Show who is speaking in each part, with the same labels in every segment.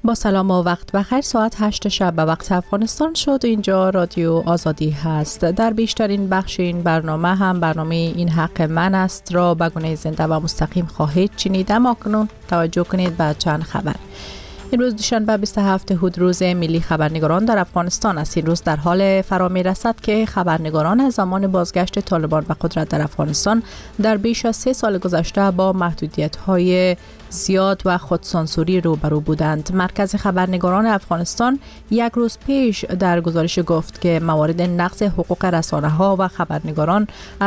Speaker 1: با سلام و وقت بخیر. ساعت 8 شب به وقت افغانستان شد. اینجا رادیو آزادی هست. در بیشترین بخش این برنامه هم برنامه این حق من است را به گونه زنده و مستقیم خواهید شنید. اما کنون توجه کنید به چند خبر. این روز دوشنبه 27 هود روز ملی خبرنگاران در افغانستان است. این روز در حال فرا می رسد که خبرنگاران از زمان بازگشت طالبان به قدرت در افغانستان در بیش از 3 سال گذشته با محدودیت‌های زیاد و خودسانسوری روبرو بودند. مرکز خبرنگاران افغانستان یک روز پیش در گزارش گفت که موارد نقض حقوق رسانه‌ها و خبرنگاران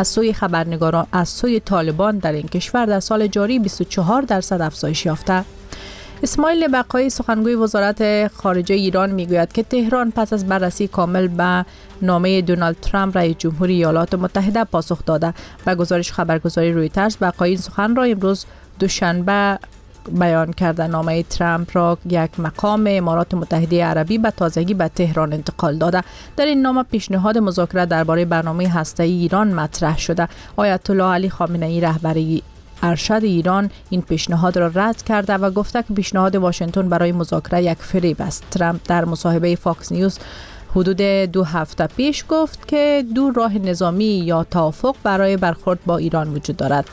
Speaker 1: از سوی طالبان در این کشور در سال جاری 24% افزایش یافته. اسماعیل بقایی سخنگوی وزارت خارجه ایران میگوید که تهران پس از بررسی کامل به نامه دونالد ترامپ رئیس جمهوری ایالات متحده پاسخ داده. به گزارش خبرگزاری رویترز بقایی این سخن را امروز دوشنبه بیان کرده. نامه ترامپ را یک مقام امارات متحده عربی به تازگی به تهران انتقال داده. در این نامه پیشنهاد مذاکره درباره برنامه هسته‌ای ایران مطرح شده. آیت الله علی خامنه‌ای رهبر ارشد ایران این پیشنهاد را رد کرده و گفته که پیشنهاد واشنگتن برای مذاکره یک فریب است. ترامپ در مصاحبه فاکس نیوز حدود 2 هفته پیش گفت که 2 راه نظامی یا توافق برای برخورد با ایران وجود دارد.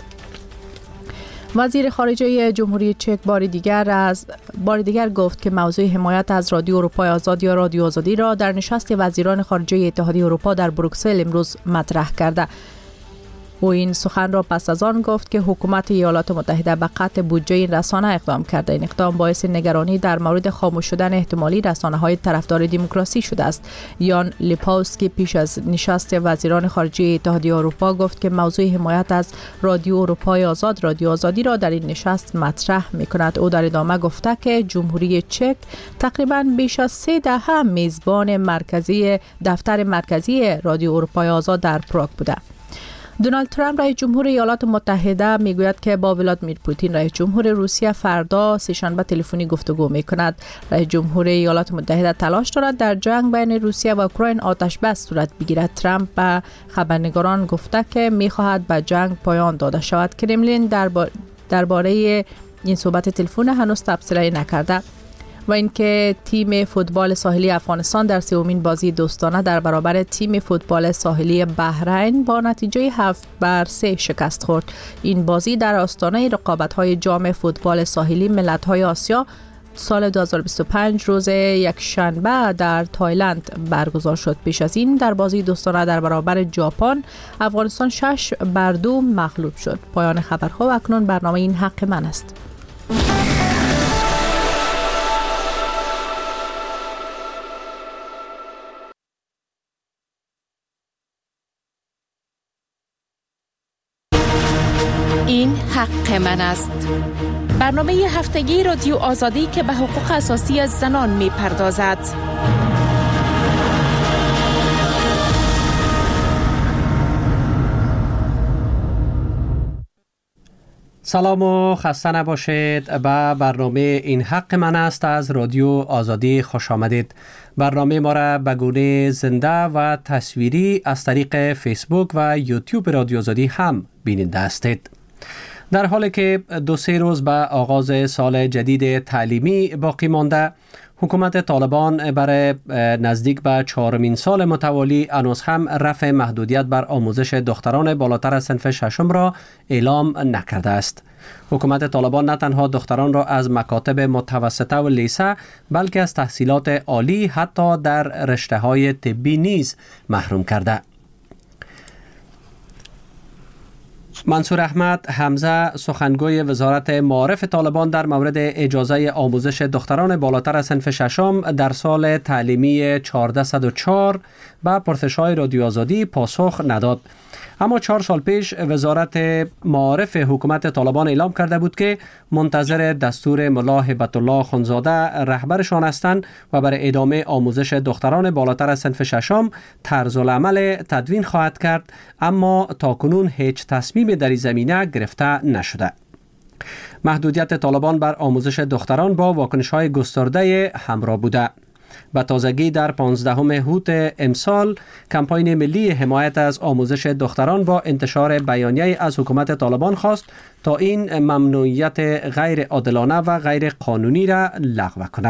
Speaker 1: وزیر خارجه جمهوری چک بار دیگر گفت که موضوع حمایت از رادیو اروپای آزاد یا رادیو آزادی را در نشست وزیران خارجه اتحادیه اروپا در بروکسل امروز مطرح کرده. او این سخن را پس از آن گفت که حکومت ایالات متحده به قطع بودجه این رسانه اقدام کرده. این اقدام باعث نگرانی در مورد خاموش شدن احتمالی رسانه‌های طرفدار دموکراسی شده است. یان لیپاوسکی پیش از نشست وزیران خارجه اتحادیه اروپا گفت که موضوع حمایت از رادیو اروپای آزاد رادیو آزادی را در این نشست مطرح می‌کند. او در ادامه گفته که جمهوری چک تقریباً بیش از 3 دهه میزبان دفتر مرکزی رادیو اروپای آزاد در پراگ بوده. دونالد ترامپ رئیس جمهور ایالات متحده میگوید که با ولادیمیر پوتین رئیس جمهور روسیه فردا سه‌شنبه تلفنی گفتگو میکند. رئیس جمهور ایالات متحده تلاش دارد در جنگ بین روسیه و اوکراین آتش بس صورت بگیرد. ترامپ به خبرنگاران گفته که میخواهد به جنگ پایان داده شود. کرملین درباره این صحبت تلفن هنوز تبصره نکرده. و اینکه تیم فوتبال ساحلی افغانستان در 3مین بازی دوستانه در برابر تیم فوتبال ساحلی بحرین با نتیجه 7-3 شکست خورد. این بازی در آستانه رقابت‌های جام فوتبال ساحلی ملت‌های آسیا سال 2025 روز یکشنبه در تایلند برگزار شد. پیش از این در بازی دوستانه در برابر ژاپن افغانستان 6-2 مغلوب شد. پایان خبرها و اکنون برنامه این حق من است.
Speaker 2: این حق من است. برنامه هفتگی رادیو آزادی که به حقوق اساسی زنان می پردازد.
Speaker 3: سلام و خسته نباشید. به برنامه این حق من است از رادیو آزادی خوش آمدید. برنامه ما را به گونه زنده و تصویری از طریق فیسبوک و یوتیوب رادیو آزادی هم بیننده هستید. در حالی که 2-3 روز به آغاز سال جدید تعلیمی باقی مانده، حکومت طالبان برای نزدیک به 4مین سال متوالی هنوز هم رفع محدودیت بر آموزش دختران بالاتر از صنف 6 را اعلام نکرده است. حکومت طالبان نه تنها دختران را از مکاتب متوسطه و لیسه بلکه از تحصیلات عالی حتی در رشته‌های طبی نیز محروم کرده. منصور احمد حمزه سخنگوی وزارت معارف طالبان در مورد اجازه آموزش دختران بالاتر از صنف 6 در سال تعلیمی 1404 به پرسش‌های رادیو آزادی پاسخ نداد. اما 4 سال پیش وزارت معارف حکومت طالبان اعلام کرده بود که منتظر دستور ملا هبت الله خونزاده رهبرشان هستند و برای ادامه آموزش دختران بالاتر از صنف 6 طرز العمل تدوین خواهد کرد، اما تاکنون هیچ تصمیم در این زمینه گرفته نشده. محدودیت طالبان بر آموزش دختران با واکنش‌های گسترده همراه بوده. به تازگی در 15 هود امسال کمپاین ملی حمایت از آموزش دختران با انتشار بیانیه از حکومت طالبان خواست تا این ممنوعیت غیر عادلانه و غیر قانونی را لغو کند.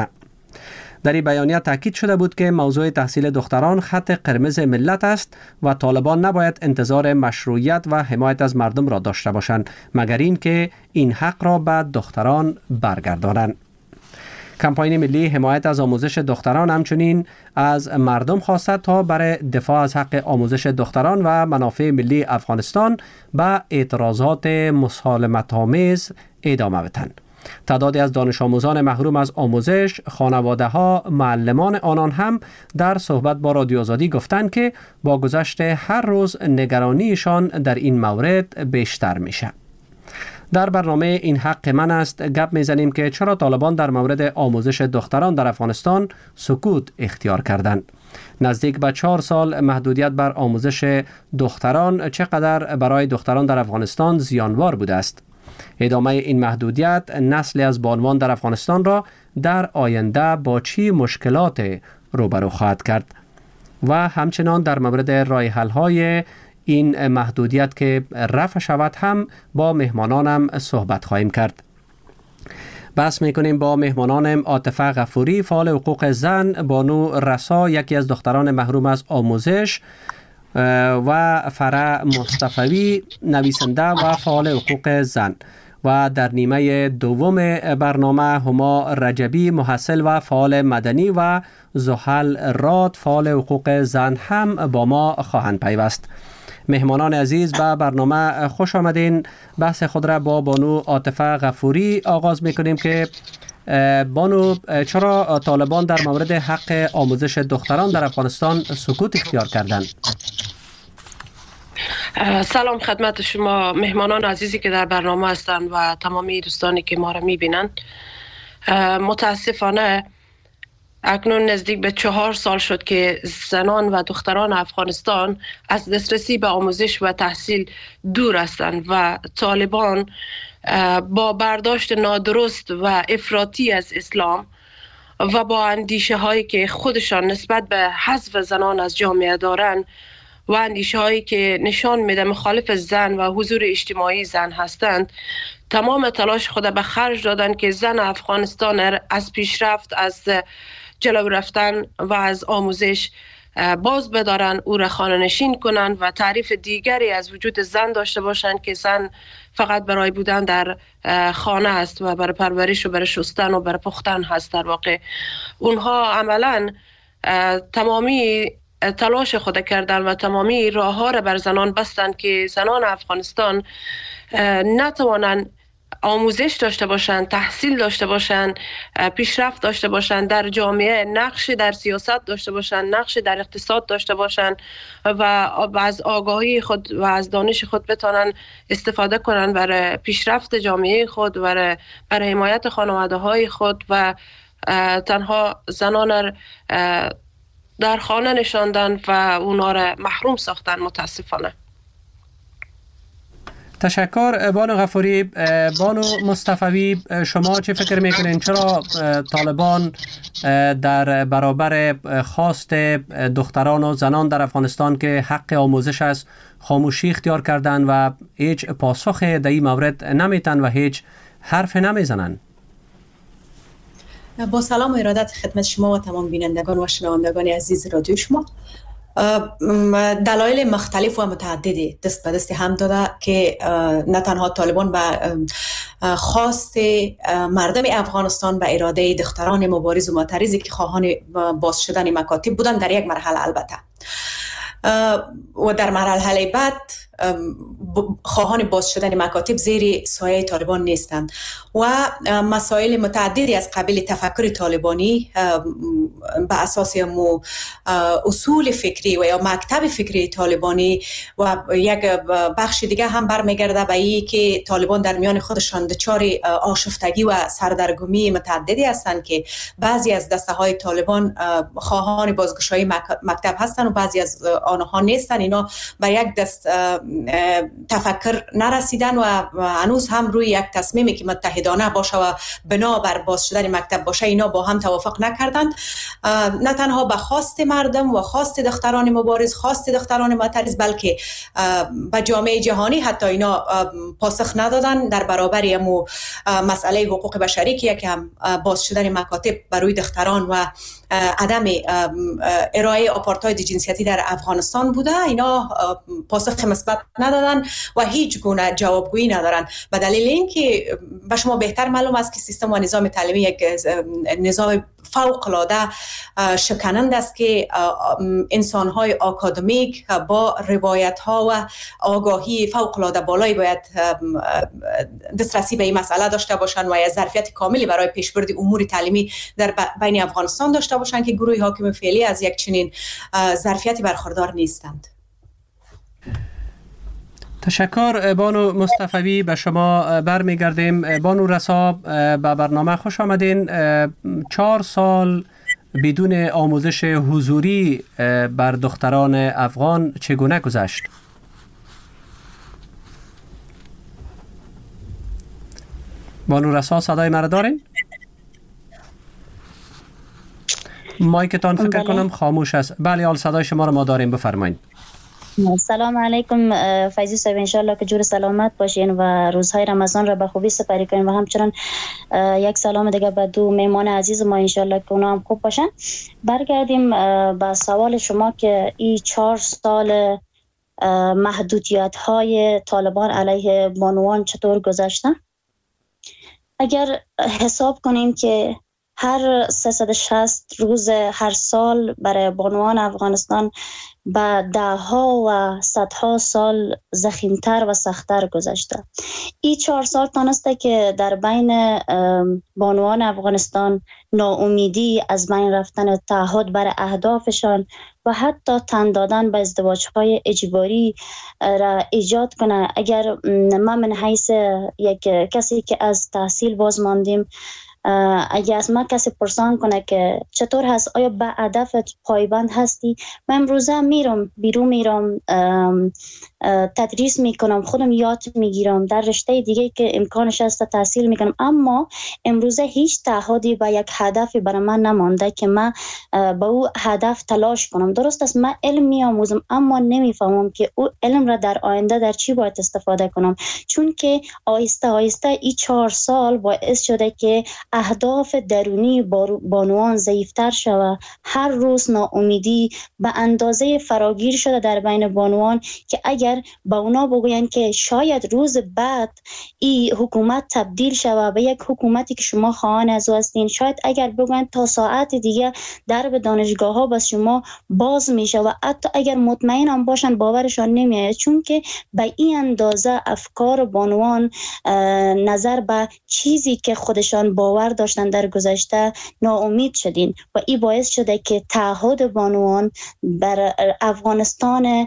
Speaker 3: در این بیانیه تاکید شده بود که موضوع تحصیل دختران خط قرمز ملت است و طالبان نباید انتظار مشروعیت و حمایت از مردم را داشته باشند مگر اینکه این حق را به دختران برگردانند. کمپاین ملی حمایت از آموزش دختران همچنین از مردم خواسته تا برای دفاع از حق آموزش دختران و منافع ملی افغانستان به اعتراضات مسالمت‌آمیز ادامه بدهند. تعدادی از دانش آموزان محروم از آموزش، خانواده ها، معلمان آنان هم در صحبت با رادیو آزادی گفتند که با گذشت هر روز نگرانیشان در این مورد بیشتر میشه. در برنامه این حق من است گپ میزنیم که چرا طالبان در مورد آموزش دختران در افغانستان سکوت اختیار کردند. نزدیک به 4 سال محدودیت بر آموزش دختران چقدر برای دختران در افغانستان زیانبار بوده است. ادامه این محدودیت نسلی از بانوان در افغانستان را در آینده با چی مشکلات روبرو خواهد کرد و همچنان در مورد راه حل های این محدودیت که رفع شود هم با مهمانانم صحبت خواهیم کرد. بحث میکنیم با مهمانانم عاطفه غفوری، فعال حقوق زن، بانو رسا، یکی از دختران محروم از آموزش، و فرح مصطفی، نویسنده و فعال حقوق زن، و در نیمه دوم برنامه هما رجبی، محصل و فعال مدنی، و زحل راد، فعال حقوق زن هم با ما خواهند پیوست. مهمانان عزیز به برنامه خوش آمدین. بحث خود را با بانو عاطفه غفوری آغاز میکنیم که بانو، چرا طالبان در مورد حق آموزش دختران در افغانستان سکوت اختیار کردند؟
Speaker 4: سلام خدمت شما مهمانان عزیزی که در برنامه هستند و تمامی دوستانی که ما را میبینند. متاسفانه اکنون نزدیک به 4 سال شد که زنان و دختران افغانستان از دسترسی به آموزش و تحصیل دور هستند و طالبان با برداشت نادرست و افراطی از اسلام و با اندیشه هایی که خودشان نسبت به حذف زنان از جامعه دارند و اندیشه هایی که نشان میده مخالف زن و حضور اجتماعی زن هستند، تمام تلاش خود به خرج دادن که زن افغانستان از پیشرفت، از جلو رفتن و از آموزش باز بدارن، او را خانه نشین کنن و تعریف دیگری از وجود زن داشته باشن که زن فقط برای بودن در خانه است و برای پرورش و برای شستن و برای پختن هست. در واقع اونها عملا تمامی تلاش خود کردن و تمامی راه ها را بر زنان بستند که زنان افغانستان نتوانند آموزش داشته باشند، تحصیل داشته باشند، پیشرفت داشته باشند در جامعه، نقش در سیاست داشته باشند، نقش در اقتصاد داشته باشند و از آگاهی خود و از دانش خود بتانند استفاده کنند برای پیشرفت جامعه خود و برای حمایت خانواده های خود و تنها زنان را در خانه نشاندن و اونا را محروم ساختن. متاسفانه.
Speaker 3: تشکر بانو غفوری. بانو مصطفی، شما چه فکر میکنین چرا طالبان در برابر خواست دختران و زنان در افغانستان که حق آموزش است خاموشی اختیار کردن و هیچ پاسخ در این مورد نمیتن و هیچ حرف نمیزنن؟
Speaker 5: با سلام و ارادت خدمت شما و تمام بینندگان و شنوندگان عزیز رادیو شما. دلایل مختلف و متعددی دست به دست هم داده که نه تنها طالبان به خواست مردم افغانستان به اراده دختران مبارز و معترضی که خواهان باز شدن مکاتب بودن در یک مرحله البته و در مرحله بعد خواهان باز شدن مکاتب زیر سایه طالبان نیستند و مسائل متعددی از قبیل تفکر طالبانی به اساس اصول فکری و یا مکتب فکری طالبانی و یک بخش دیگه هم برمیگرده به این که طالبان در میان خودشان دچار آشفتگی و سردرگمی متعددی هستند که بعضی از دسته های طالبان خواهان بازگشایی مکتب هستند و بعضی از آنها نیستند. اینا به یک دست تفکر نرسیدن و هنوز هم روی یک تصمیمی که متحدانه باشه و بنا بر باز شدن مکتب باشه اینا با هم توافق نکردند. نه تنها به خواست مردم و خواست دختران مبارز، خواست دختران معترض، بلکه به جامعه جهانی حتی اینا پاسخ ندادن در برابر امو مسئله حقوق بشری که یکم باز شدن مکاتب بروی دختران و عدم ارائه آپارتاید جنسیتی در افغانستان بوده. اینا پاسخ مثبت ندادن و هیچ گونه جوابگویی ندارن، به دلیل اینکه به شما بهتر معلوم است که سیستم و نظام تعلیمی یک نظام فوق العاده شکننده است که انسان‌های آکادمیک با روایت‌ها و آگاهی فوق العاده بالایی باید دسترسی به این مسئله داشته باشند و از ظرفیت کاملی برای پیشبرد امور تعلیمی در بین افغانستان داشته باشند که گروه حاکم فعلی از یک چنین ظرفیتی برخوردار نیستند.
Speaker 3: تشکر بانو مصطفوی. به شما برمیگردیم. بانو رسا، به برنامه خوش آمدین. 4 سال بدون آموزش حضوری بر دختران افغان چگونه گذشت؟ بانو رسا صدای مرا دارین؟ مایکتان فکر کنم خاموش است. بله، حال صدای شما را ما داریم، بفرمایید.
Speaker 6: سلام علیکم فیضی صاحب، انشالله که جور سلامت باشین و روزهای رمضان را به خوبی سپری کنین و همچنان یک سلام دیگه به 2 مهمان عزیز ما، انشالله که اونا هم خوب باشن. برگردیم به سوال شما که این 4 سال محدودیت های طالبان علیه بانوان چطور گذشتن. اگر حساب کنیم که هر 360 روز هر سال برای بانوان افغانستان با 10 و 100 سال زخیمتر و سختتر گذشته. این 4 سال تانسته که در بین بانوان افغانستان ناامیدی، از بین رفتن تعهد بر اهدافشان و حتی تن دادن به ازدواج‌های اجباری را ایجاد کنه. اگر من حیث یک کسی که از تحصیل باز ماندیم، اگه از من کسی پرسان کنه که چطور هست، آیا به هدفت پایبند هستی، من امروزه میرم بیرون، میرم تدریس میکنم، خودم یاد میگیرم، در رشته دیگه که امکانش هست تحصیل میکنم، اما امروزه هیچ تعهدی به یک هدفی برای من نمانده که من به او هدف تلاش کنم. درست است من علم میآموزم اما نمیفهمم که او علم را در آینده در چی باید استفاده کنم، چون که آهسته آهسته این 4 سال باعث شده که اهداف درونی بانوان ضعیفتر شود. هر روز ناامیدی به اندازه فراگیر شده در بین بانوان که اگر با اونا بگوین که شاید روز بعد این حکومت تبدیل شود به یک حکومتی که شما خواهان از او هستین، شاید اگر بگوین تا ساعت دیگه در به دانشگاه ها بس شما باز میشه و حتی اگر مطمئن هم باشن باورشان نمیآید، چون که به این اندازه افکار بانوان نظر به چیزی که خودشان باور داشتن در گذشته ناامید شدین و این باعث شده که تعهد بانوان بر افغانستان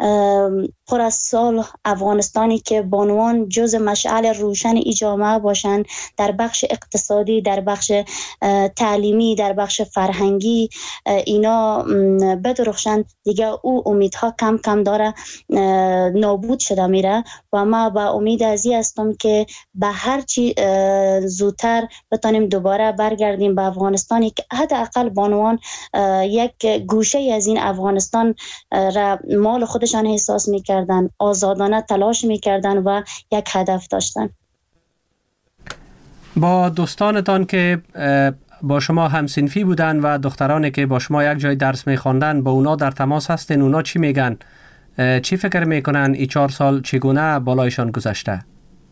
Speaker 6: پر از سال، افغانستانی که بانوان جز مشعل روشن ای جامعه باشند، در بخش اقتصادی، در بخش تعلیمی، در بخش فرهنگی اینا بدرخشند، دیگه او امیدها کم کم داره نابود شده میره و ما با امید ازی هستم که به هر چی زودتر بتانیم دوباره برگردیم به افغانستانی که حداقل بانوان یک گوشه از این افغانستان را مال خودشان احساس میکردن، آزادانه تلاش میکردن و یک هدف داشتن.
Speaker 3: با دوستانتان که با شما همسنفی بودن و دخترانی که با شما یک جای درس میخواندن با اونا در تماس هستین، اونا چی میگن؟ چی فکر میکنن این 4 سال چگونه بالایشان گذشته؟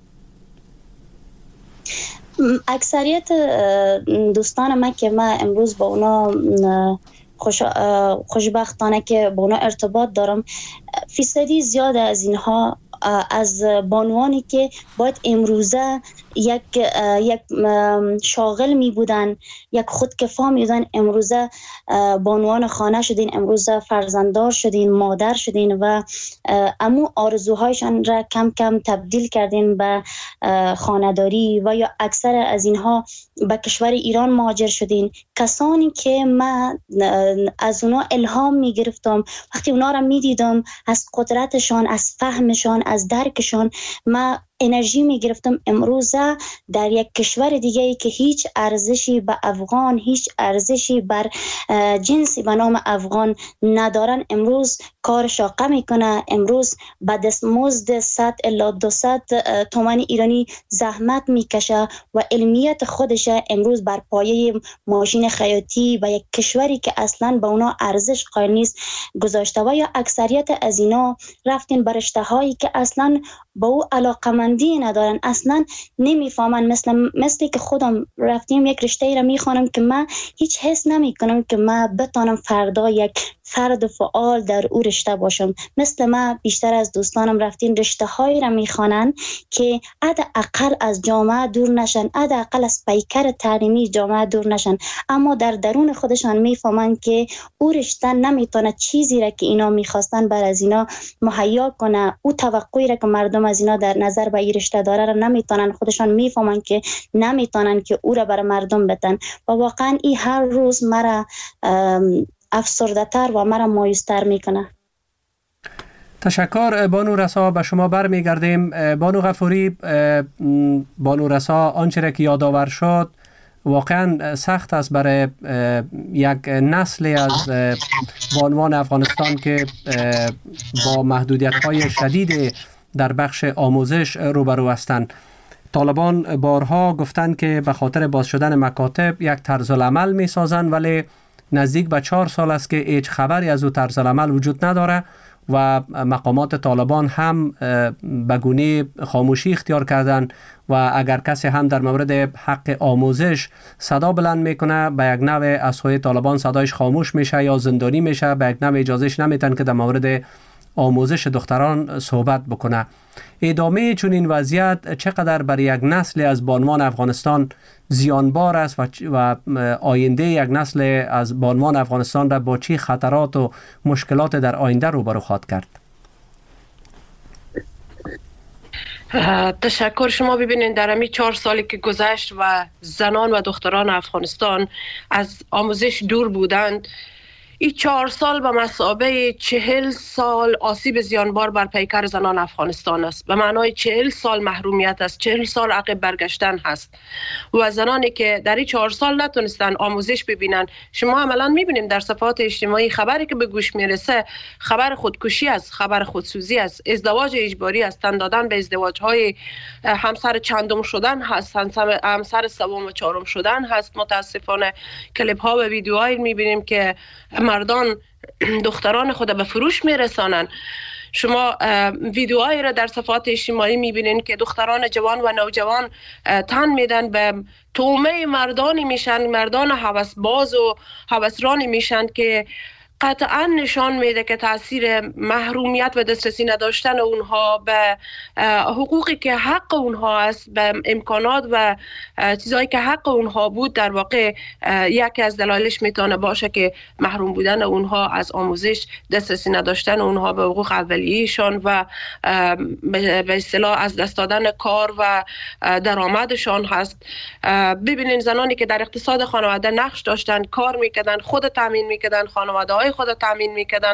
Speaker 6: اکثریت دوستان من که من امروز با اونا خوشبختانه که با اونا ارتباط دارم، فیصدی زیاده از اینها از بانوانی که باید امروزه یک شاغل می بودن، یک خودکفا می بودن، امروزه بانوان خانه شدین، امروزه فرزنددار شدین، مادر شدین و امو آرزوهایشان را کم کم تبدیل کردین به خانه‌داری و یا اکثر از اینها به کشور ایران مهاجر شدین. کسانی که من از اونا الهام می گرفتم وقتی اونا را می دیدم، از قدرتشان، از فهمشان، از درکشان ما انرژی می گرفتم. امروز در یک کشور دیگه ای که هیچ ارزشی به افغان، هیچ ارزشی بر جنسی به نام افغان ندارن، امروز کار شاقه میکنه، امروز به دستمزد 100 الی 200 تومان ایرانی زحمت میکشه و علمیت خودش امروز بر پایه ماشین خیاطی و یک کشوری که اصلا به اونا ارزش قائل نیست گذاشته و یا اکثریت از اینا رفتین بر رشته هایی که اصلا با او علاقمندی ندارن، اصلا نمیفهمن. مثلی که خودم رفتیم یک رشته ای را میخوانم که من هیچ حس نمی کنم که من بتانم فردا یک فرد فعال در او رشته باشم. مثل من بیشتر از دوستانم رفتین رشته هایی را میخوانن که حداقل از جامعه دور نشن، حداقل از پیکر تعلیمی جامعه دور نشن، اما در درون خودشان میفهمن که او رشته نمیتونه چیزی را که اینا میخواستن بر از اینا مهیا کنه، او توقعی را که مردم از اینا در نظر به این رشته داره را نمیتونن، خودشان میفهمن که نمیتونن که او را بر مردم بدن و واقعا این هر روز مرا افسرده تر و مرا مایوستر میکنه.
Speaker 3: تشکر بانو رسا. به شما برمیگردیم. بانو غفوری، بانو رسا آنچه را که یادآور شد واقعا سخت است برای یک نسلی از بانوان افغانستان که با محدودیت‌های شدید در بخش آموزش روبرو هستند. طالبان بارها گفتند که به خاطر باز شدن مکاتب یک طرز العمل می سازند، ولی نزدیک به 4 سال است که هیچ خبری از او طرز العمل وجود نداره و مقامات طالبان هم به گونه خاموشی اختیار کردند و اگر کسی هم در مورد حق آموزش صدا بلند میکنه به یک نوع از سوی طالبان صدایش خاموش میشه یا زندانی میشه، به یک نوع اجازهش نمیتن که در مورد آموزش دختران صحبت بکنه. ادامه چون این وضعیت چقدر برای یک نسل از بانوان افغانستان زیانبار است و آینده یک نسل از بانوان افغانستان را با چه خطرات و مشکلات در آینده روبرو خواهد کرد؟
Speaker 4: تشکر. شما ببینید در همین 4 سالی که گذشت و زنان و دختران افغانستان از آموزش دور بودند، این 4 سال به مثابه 40 سال آسیب زیانبار بر پیکر زنان افغانستان است. به معنای 40 سال محرومیت است، 40 سال عقب برگشتن هست و زنانی که در این 4 سال نتونستن آموزش ببینن. شما عملا میبینیم در صفحات اجتماعی خبری که به گوش میرسه خبر خودکشی است، خبر خودسوزی است، ازدواج اجباری است، تن دادن به ازدواج‌های همسر چندم شدن هست، همسر سوم و چهارم شدن هست. متاسفانه کلیپ ها و ویدیوهایی میبینیم که مردان دختران خود به فروش میرسانند. شما ویدیوهایی را در صفحات اجتماعی میبینین که دختران جوان و نوجوان تن میدن به تومه مردانی میشن، مردان هوسباز و هوسرانی میشن که قطعا نشان میده که تاثیر محرومیت و دسترسی نداشتن اونها به حقوقی که حق اونها است، به امکانات و چیزایی که حق اونها بود، در واقع یکی از دلایلش میتونه باشه که محروم بودن اونها از آموزش، دسترسی نداشتن اونها به حقوق اولیه‌شان و به اصطلاح از دست دادن کار و درآمدشان هست. ببینین زنانی که در اقتصاد خانواده نقش داشتن، کار میکردن، خود تامین میکردن، خانواده‌های خود تامین میکردن،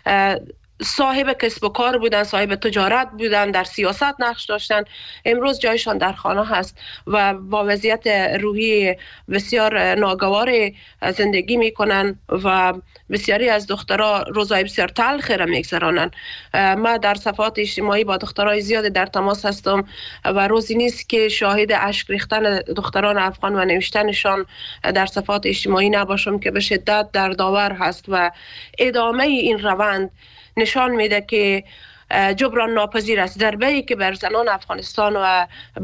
Speaker 4: صاحب کسب و کار بودن، صاحب تجارت بودن، در سیاست نقش داشتن، امروز جایشان در خانه هست و با وضعیت روحی بسیار ناگوار زندگی میکنن و بسیاری از دخترها روزهای بسیار تلخ را میگذرانند. ما در صفحات اجتماعی با دخترای زیاد در تماس هستم و روزی نیست که شاهد اشک ریختن دختران افغان و نوشتنشان در صفحات اجتماعی نباشم که به شدت دردآور هست و ادامه این روند نشان میده که جبران ناپذیر است. ضربه‌ای که بر زنان افغانستان و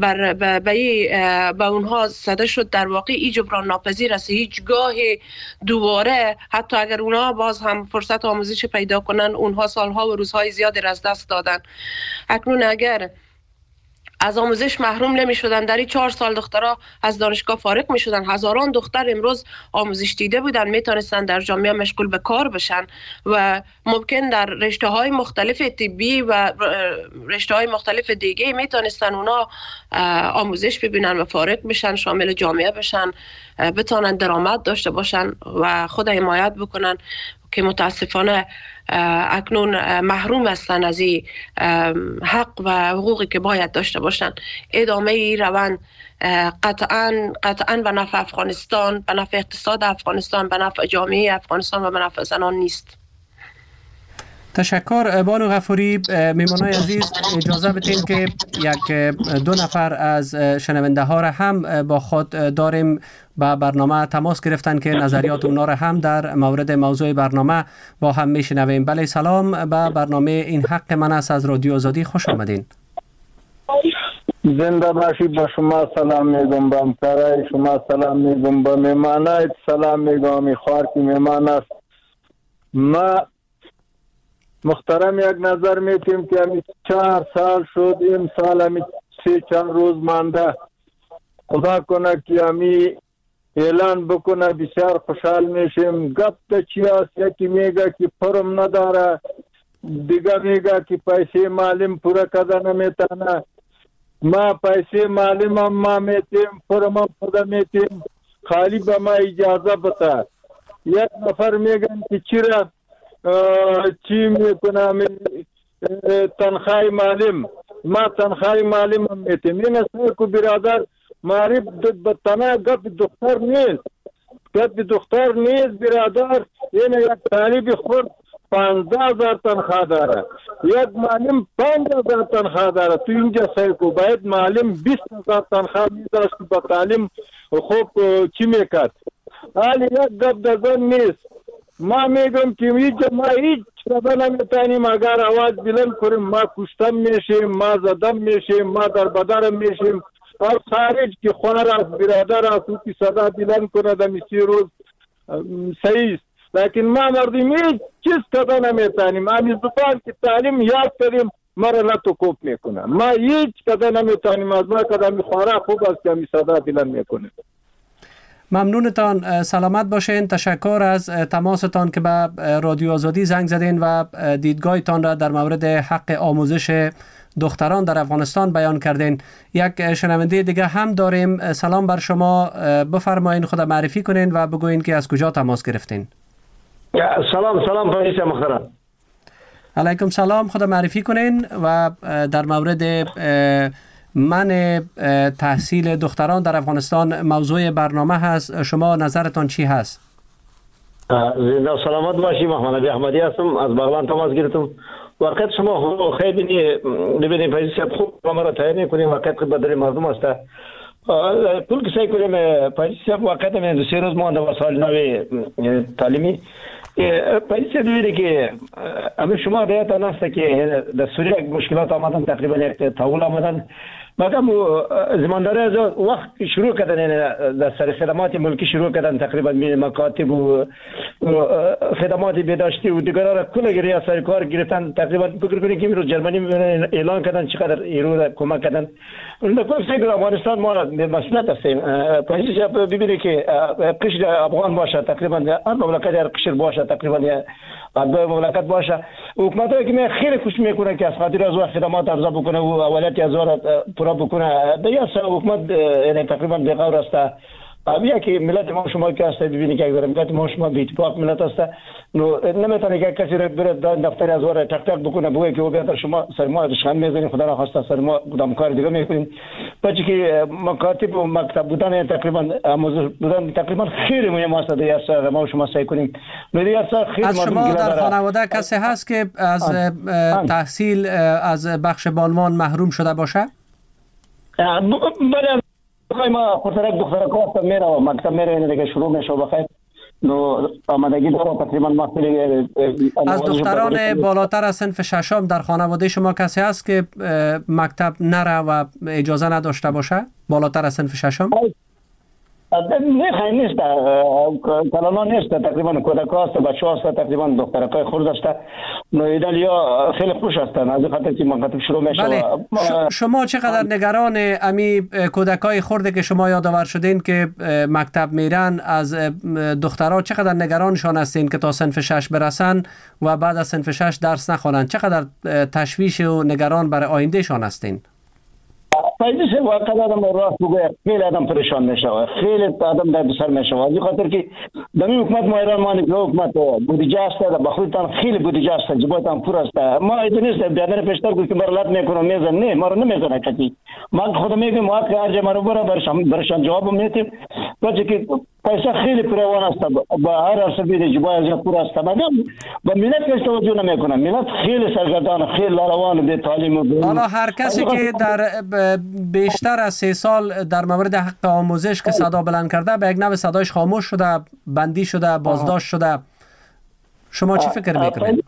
Speaker 4: به اونها زده شد در واقع این جبران ناپذیر است. هیچگاه دوباره حتی اگر اونها باز هم فرصت آموزش پیدا کنن، اونها سالها و روزهای زیادی را از دست دادن. اکنون اگر از آموزش محروم نمی شدن، در این 4 سال دخترها از دانشگاه فارغ می شدن. هزاران دختر امروز آموزش دیده بودن، می تونستن در جامعه مشغول به کار بشن و ممکن در رشته های مختلف طبی و رشته های مختلف دیگه می تونستن اونا آموزش ببینن و فارغ بشن، شامل جامعه بشن، بتونن درآمد داشته باشن و خود حمایت بکنن که متاسفانه اکنون محروم هستند از این حق و حقوقی که باید داشته باشند. ادامه این روند قطعاً به نفع افغانستان، به نفع اقتصاد افغانستان، به نفع جامعه افغانستان و به نفع زنان نیست.
Speaker 3: تشکر بانو غفوری. میمانای عزیز اجازه بدین که دو نفر از شنونده ها را هم با خود داریم با برنامه تماس گرفتن که نظریات اونا را هم در مورد موضوع برنامه با هم میشنویم. بله سلام، به برنامه این حق من است از رادیو آزادی خوش آمدین.
Speaker 7: زنده باشید. با شما سلام میگم، به همکارای شما سلام میگم، به مهمانایت سلام میگم. خواهر که مهمان است. ما محترم یک نظر میتیم که همی 4 سال شد، این سال همی 3-4 روز مانده. خدا کنه که همی اعلان بکنه بسیار خوشحال میشیم. گپ تا چی است؟ یکی میگه که پرم نداره، دیگه میگه که پیسه معلم پورا کده نمیتانه. ما پیسه معلم هم ما میتیم، پرم هم خدا میتیم، خالی به ما اجازه بده. یک نفر میگن که چرا چی میکنم تنخواه معلم، ما تنخواه معلم هم میتیم. این است که برادر معرف بطنه گپ دختر نیست، گپ دختر نیست برادر. این یک طالب خود 15,000 تنخواه داره، یک معلم 5,000 تنخواه داره. تو اینجا سرکو باید معلم 20,000 تنخواه میداشت که با تعلیم خوب چی میکرد. حالی یک گپ دزن نیست. ما میگم که ما هیچ کده نمیتانیم اگر آواز بلند کنیم. ما کشتم میشیم، ما زدم میشیم، ما در بدرم میشیم. از خارج که خوار است برادر است او که صدا بلند کنه دمی 3 روز صحیح است، لیکن ما مردم هیچ چیز کده نمیتانیم. همی زبان که تعلیم یاد کریم ما را لطو میکنه. ما هیچ کده نمیتانیم. از ما کده همی خواره خوب است که همی صدا بلند میکنه.
Speaker 3: ممنونتان، سلامت باشین. تشکر از تماستان که به رادیو آزادی زنگ زدین و دیدگاهتان را در مورد حق آموزش دختران در افغانستان بیان کردین. یک شنونده دیگه هم داریم. سلام بر شما، بفرمایین خود معرفی کنین و بگوین که از کجا تماس گرفتین.
Speaker 8: سلام پاییز محترم.
Speaker 3: علیکم سلام، خود معرفی کنین و در مورد من تحصیل دختران در افغانستان موضوع برنامه هست. شما نظرتان چی هست؟
Speaker 8: زنده و سلامت باشی. محمد علی احمدی هستم، از بغلان تماس گرفتم. واقعیت شما خیلی ببینید پاییز خوب ما را تایید میکنیم. واقعیت که بدر مردم است. پول که سعی کنیم پاییز واقعیت من 2-3 روز مانده و سال نو تعلیمی پاییز دیدی که اما شما رایت نست که در سوریه مشکلات آمدن، تقریبا یک تحول آمدن. مگم زمانداری از وقت شروع کردن در سر خدمات ملکی شروع کردن، تقریبا مکاتب و خدمات بهداشتی و دیگر را کل گیری سرکار گرفتن. تقریبا فکر کنید که امروز جرمنی اعلان کردن چقدر ایرو کمک کردن. اون کل سیگر افغانستان ما مسئولیت هستیم. پس ببینید که قشر افغان باشه، تقریبا هر مملکت هر قشر باشه، تقریبا دو مملکت باشه. حکومتایی که خیلی کوشش میکنن که از خاطر از خدمات ارزا بکنه و اولویت از پورا بکنه. دیگه حکومت یعنی تقریبا بی‌غور است. بیا که ملت ما شما که هست ببینید که اگر ملت ما شما به اتفاق ملت است، نمیتونه که کسی را بره دفتر از ور تک تک بکنه بگه که بیاد شما سر ما دشمن میزنید، خدا را خواسته سر ما کدام کار دیگه میکنید. بچه که مکاتب و مکتب بودن تقریبا آموزش بودن تقریبا خیلی مهم است. دیگه سر ما شما سعی کنیم.
Speaker 3: از شما در خانواده کسی هست که از تحصیل از بخش بانوان محروم شده باشه؟
Speaker 8: بله، ما خاطر دختر کار میره و مکتب میره دیگه شروع میشه بخیر. نو آمادگی داره تقریبا ما
Speaker 3: از دختران بالاتر از صنف ششم در خانواده شما کسی هست که مکتب نره و اجازه نداشته باشه بالاتر از صنف ششم؟
Speaker 8: نه خیلی نیست، کلانا نیست، تقریبا کودک هست، بچه هست، تقریبا دخترکای خورد است. نو ایدالیا خیلی خوش هستن از خاطر که مکتب شروع میشه.
Speaker 3: بله. شما چقدر نگران امی کودکای خورده که شما یادآور شدین که مکتب میرن از دخترها، چقدر نگرانشان هستین که تا صنف 6 برسن و بعد از صنف 6 درس نخوانن؟ چقدر تشویش و نگران برای آیندهشان هستین؟
Speaker 8: فایده سه واقعا آدم راست بگه خیلی آدم پریشان میشه، خیلی آدم در سر میشه. از خاطر که دمی حکومت ما ایران ما حکومت بودجه است، بخودتان خیلی بودجه است، جبهتان پر است. ما ایتونیست بیادر پیشتر گفت که مرلات میکنم میزن، نه ما رو نمیزنه کسی. ما خود میگیم ما که هر جا ما رو برشان جواب میدیم، وقتی که پیسه خیلی پروان است، با هر ارسبید جبهه از پر است. مگم با ملت کس توجه نمیکنه. ملت خیلی سرگردان، خیلی لاروان به تعلیم.
Speaker 3: حالا هر کسی که در بیشتر از 3 سال در مورد حق آموزش که صدا بلند کرده به یک نوع صدایش خاموش شده، بندی شده، بازداشت شده، شما چی فکر میکنید؟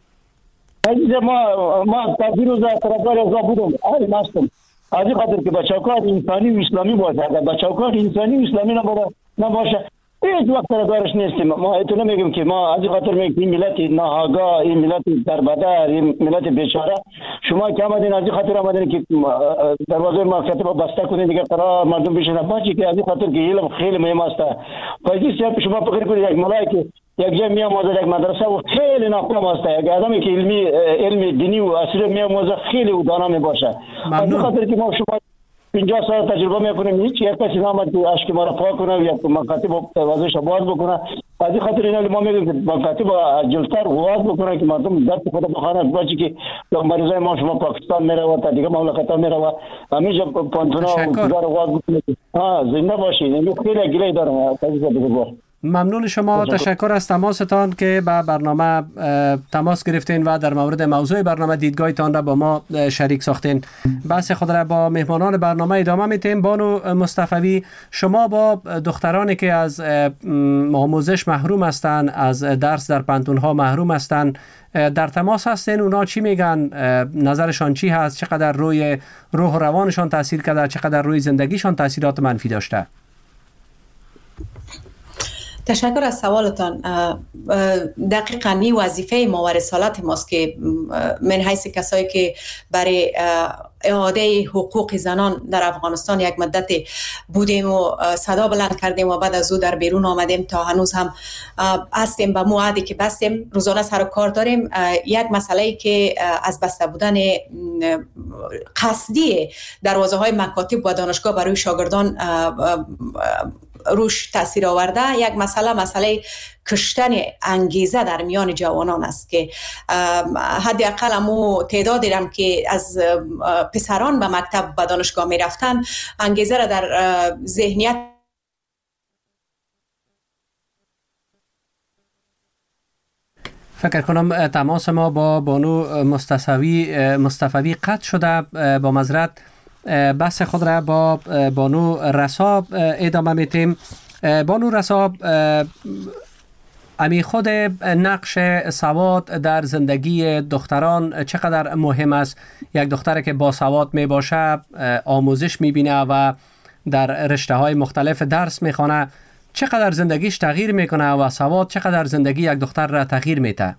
Speaker 8: ما تقدیر از طرفدار ازا بودم، آری مستم. از خاطر که با چوکات انسانی و اسلامی باشه، اگر با چوکات انسانی و اسلامی نباشه هیچ وقت طرفدارش نیستیم. ما ایتونه میگیم که ما از خاطر میگیم این ملت ناآگاه، این ملت دربدر، این ملت بیچاره، شما که آمدین از خاطر آمدین که دروازه مکاتب بسته کنین دیگه قرار مردم بشینن. باشه که از خاطر که علم خیلی مهم است. پایدی صرف شما فکر کنید یک ملائک یک جای میاموزه یک مدرسه و خیلی ناکام است. یک آدمی که علم دینی و عصری میاموزه خیلی دانا میباشه. از خاطر که ما شما 50 سال تجربه میکنیم، هیچ یک کسی نامد که اشک ما را پاک کنه یا مکاتب وازش باز بکنه. از این خاطر اینا ما میگیم که مکاتب جلتر واز بکنه که مردم درد خود بخوانه. باشه که مریضای ما شما پاکستان میره و تا دیگه مملکت‌ها میره و همیشه پانتونا و گزار واز بکنه. زنده باشین. این خیلی گله داره.
Speaker 3: ممنون شما، تشکر از تماستان که به برنامه تماس گرفتین و در مورد موضوع برنامه دیدگاهتان را با ما شریک ساختین. بحث خود را با مهمانان برنامه ادامه میتیم. بانو مصطفوی، شما با دخترانی که از آموزش محروم هستند، از درس در پانتون‌ها محروم هستند، در تماس هستین؟ اونا چی میگن؟ نظرشان چی هست؟ چقدر روی روح و روانشان تاثیر کرده؟ چقدر روی زندگیشان تاثیرات منفی داشته؟
Speaker 5: تشکر از سوالتان. دقیقاً این وظیفه ما و رسالت ماست که من حیث کسایی که برای اعاده حقوق زنان در افغانستان یک مدت بودیم و صدا بلند کردیم و بعد از او در بیرون آمدیم تا هنوز هم هستیم به موعدی که بستیم، روزانه سر و کار داریم. یک مسئله که از بسته بودن قصدی دروازه های مکاتب و دانشگاه برای شاگردان روش تاثیر آورده، یک مسئله کشتن انگیزه در میان جوانان است که حداقل همو تعدادی هم که از پسران به مکتب و دانشگاه می رفتن انگیزه را در ذهنیت
Speaker 3: فکر کنم تماس ما با بانو مصطفوی قطع شده. با معذرت بحث خود را با بانو رسا ادامه میتیم. بانو رسا، امی خود نقش سواد در زندگی دختران چقدر مهم است؟ یک دختر که با سواد می باشه، آموزش می بینه و در رشته های مختلف درس می خوانه، چقدر زندگیش تغییر میکنه و سواد چقدر زندگی یک دختر را تغییر میده؟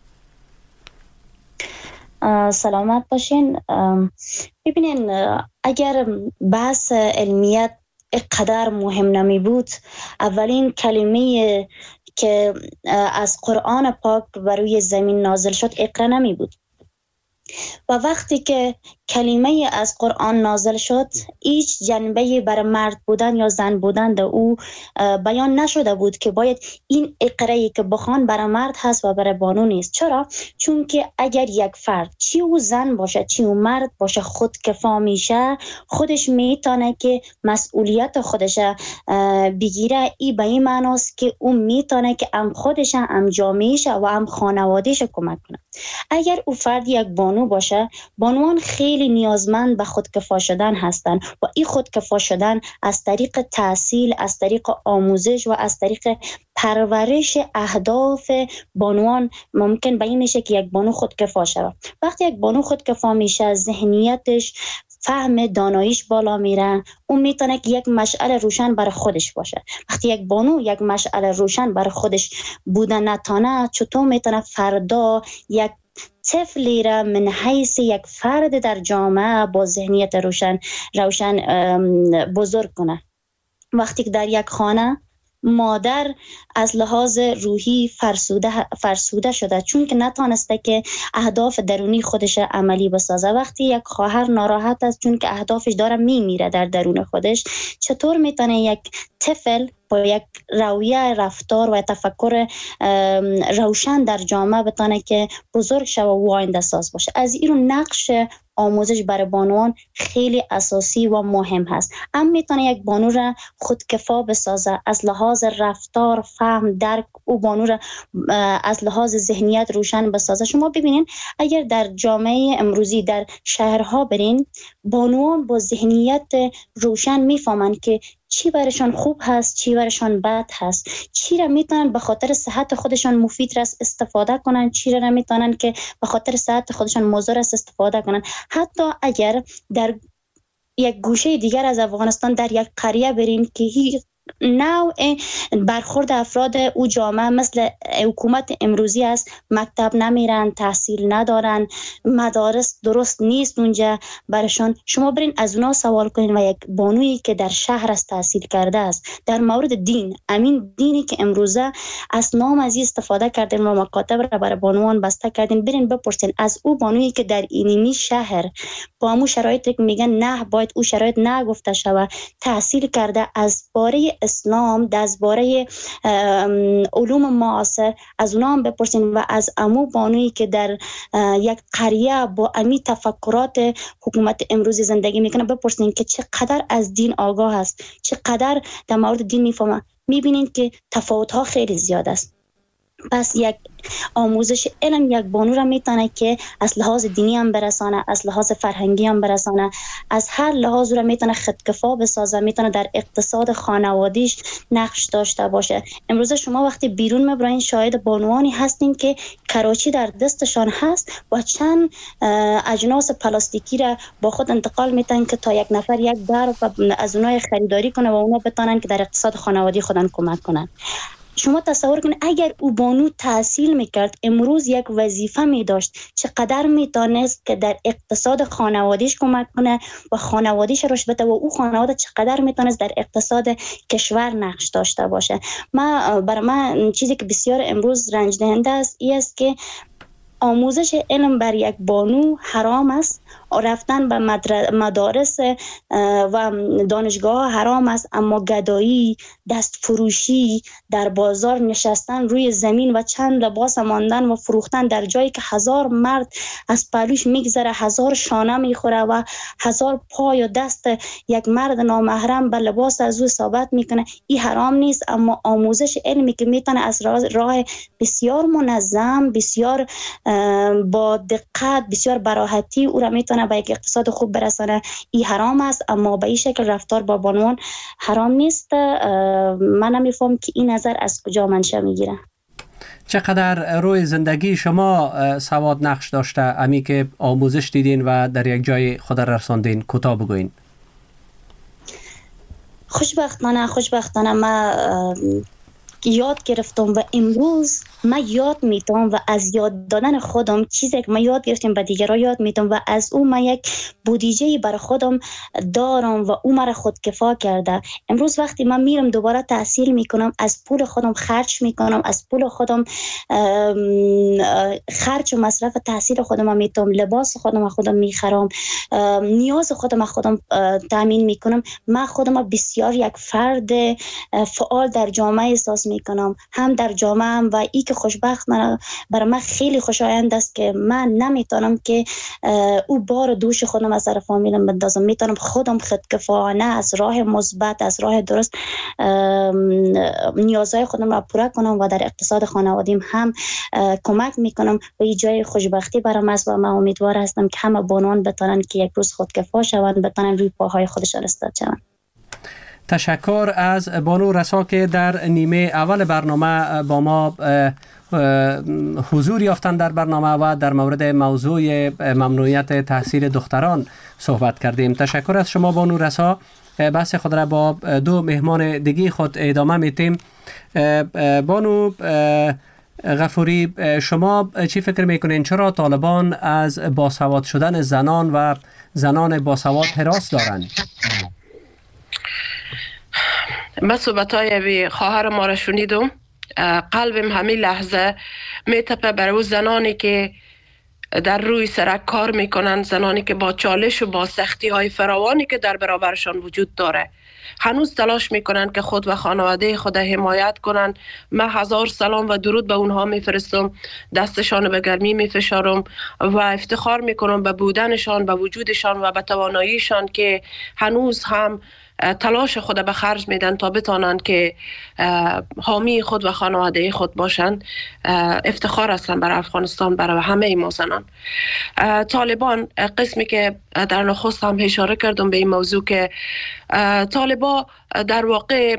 Speaker 6: سلامت باشین. ببینین، اگر بحث علمیت اقدر مهم نمی بود، اولین کلمه که از قرآن پاک بر روی زمین نازل شد اقرا نمی بود. و وقتی که کلمه از قرآن نازل شد، هیچ جنبه بر مرد بودن یا زن بودن در او بیان نشده بود که باید این اقرایی که بخوان برای مرد هست و برای بانو نیست. چرا؟ چون که اگر یک فرد، چی او زن باشه چی او مرد باشه، خودکفا میشه، خودش میتونه که مسئولیت خودش بگیره. این به این معناست که او میتونه که هم خودش هم جامعهش و هم خانوادهش کمک کنه. اگر او فرد یک بانو باشه، بانوان خیلی نیازمند به خودکفا شدن هستند و این خودکفا شدن از طریق تحصیل، از طریق آموزش و از طریق پرورش اهداف بانوان ممکن به این میشه که یک بانو خودکفا شود. وقتی یک بانو خودکفا میشه، ذهنیتش، فهم داناییش بالا میره، اون میتونه که یک مشعل روشن برای خودش باشه. وقتی یک بانو یک مشعل روشن برای خودش بودن نتانه، چطور میتونه فردا یک طفلی را من حیث یک فرد در جامعه با ذهنیت روشن بزرگ کنه؟ وقتی که در یک خانه مادر از لحاظ روحی فرسوده شده، چون که نتانسته که اهداف درونی خودش عملی بسازه. وقتی یک خواهر ناراحت است چون که اهدافش داره میمیره در درون خودش، چطور میتونه یک طفل با یک رویه رفتار و تفکر روشن در جامعه بتونه که بزرگ شه و آینده ساز باشه؟ از این نقش آموزش برای بانوان خیلی اساسی و مهم هست. هم میتونه یک بانو را خودکفا بسازه از لحاظ رفتار، فهم، درک، او بانو را از لحاظ ذهنیت روشن بسازه. شما ببینین اگر در جامعه امروزی در شهرها برین، بانوان با ذهنیت روشن میفهمن که چی برشان خوب هست، چی برشان بد هست، چی را میتونن به خاطر صحت خودشان مفید را استفاده کنن، چی را میتونن که به خاطر صحت خودشان مضر است استفاده کنن. حتی اگر در یک گوشه دیگر از افغانستان در یک قریه برین که نوع برخورد افراد او جامعه مثل حکومت امروزی است، مکتب نمیرن، تحصیل ندارن، مدارس درست نیست اونجا برشان. شما برین از اونا سوال کنین و یک بانویی که در شهر است تحصیل کرده است در مورد دین، امین دینی که امروزه از نام از استفاده کردیم و مکاتب را برای بانوان بسته کردیم، برین بپرسین از او بانویی که در اینمی شهر با همون شرایطی که میگن نه باید او شرایط نگفته شود تحصیل کرده، از باره اسلام، درباره علوم معاصر از اونها هم بپرسین و از عمو بانویی که در یک قریه با امی تفکرات حکومت امروزی زندگی میکنه بپرسین که چقدر از دین آگاه است، چقدر در مورد دین میفهمه. میبینین که تفاوت ها خیلی زیاد است. پس یک آموزش علم یک بانو را میتونه که از لحاظ دینی هم برسانه، از لحاظ فرهنگی هم برسانه، از هر لحاظ را میتونه خودکفا بسازه، میتونه در اقتصاد خانوادیش نقش داشته باشه. امروز شما وقتی بیرون میبرین شاهد بانوانی هستین که کراچی در دستشان هست و چند اجناس پلاستیکی را با خود انتقال میتن که تا یک نفر یک در از اونها خریداری کنه و اونا بتونن که در اقتصاد خانوادی خودن کمک کنن. شما تصور کنید اگر او بانو تحصیل میکرد، امروز یک وظیفه میداشت، چقدر میتونست که در اقتصاد خانوادیش کمک کنه و خانوادیش رشد بده و او خانواده چقدر میتونست در اقتصاد کشور نقش داشته باشه. برای من چیزی که بسیار امروز رنج دهنده است این است که آموزش علم بر یک بانو حرام است، رفتن به مدارس و دانشگاه حرام است، اما گدایی، دست فروشی، در بازار نشستن روی زمین و چند لباس ماندن و فروختن در جایی که 1000 مرد از پهلوش میگذره، 1000 شانه میخوره و 1000 پای و دست یک مرد نامحرم به لباس از او ثابت میکنه، این حرام نیست. اما آموزش علمی که میتونه از راه بسیار منظم، بسیار با دقت، بسیار براحتی او را میتونه به یک اقتصاد خوب برسانه، این حرام است. اما به این شکل رفتار با بانوان حرام نیست. من نمیفهم که این نظر از کجا منشأ میگیره.
Speaker 3: چقدر روی زندگی شما سواد نقش داشته امی که آموزش دیدین و در یک جای خود رساندین؟ کوتاه بگوین. خوشبختانه من یاد گرفتم و امروز من یاد میتونم و از یاد دادن خودم چیزی که من یاد گرفتم به دیگران یاد میتونم و از اون من یک بودجه برای خودم دارم و اون مرا خودکفا کرده. امروز وقتی من میرم دوباره تحصیل میکنم، از پول خودم خرج میکنم، از پول خودم خرج و مصرف تحصیل خودم میتونم، لباس خودم میخرم، نیاز خودم تامین میکنم. من خودم بسیار یک فرد فعال در جامعه احساس میکنم، هم در جامعه هم، و ای که خوشبخت برای من خیلی خوشایند است که من نمیتونم که او بار دوش خودم از سر فامیلم بندازم. میتونم خودم خودکفایانه از راه مثبت، از راه درست نیازهای خودم را پوره کنم و در اقتصاد خانوادیم هم کمک میکنم و این جای خوشبختی برام است و من امیدوار هستم که همه بانوان بتونن که یک روز خودکفا شوند، بتونن روی پاهای خودشان ایستاد شوند. تشکر از بانو رسا که در نیمه اول برنامه با ما حضور یافتن در برنامه و در مورد موضوع ممنوعیت تحصیل دختران صحبت کردیم. تشکر از شما بانو رسا. بحث خود را با دو مهمان دیگه خود ادامه میتیم. بانو غفوری، شما چی فکر میکنین چرا طالبان از باسواد شدن زنان و زنان باسواد هراس دارند؟
Speaker 4: من صحبت‌های خواهر ما را شنیدم. قلبم همین لحظه میتپه برای زنانی که در روی سرک کار میکنن، زنانی که با چالش و با سختی های فراوانی که در برابرشان وجود داره هنوز تلاش میکنن که خود و خانواده خود حمایت کنن. من 1000 سلام و درود به اونها میفرستم، دستشان به گرمی میفشارم و افتخار میکنم به بودنشان، به وجودشان و به تواناییشان که هنوز هم تلاش خود به خرج میدن تا بتانند که حامی خود و خانواده خود باشند. افتخار هستن برای افغانستان، برای همه ما زنان. طالبان، قسمی که در نخست هم اشاره کردم به این موضوع که طالبان در واقع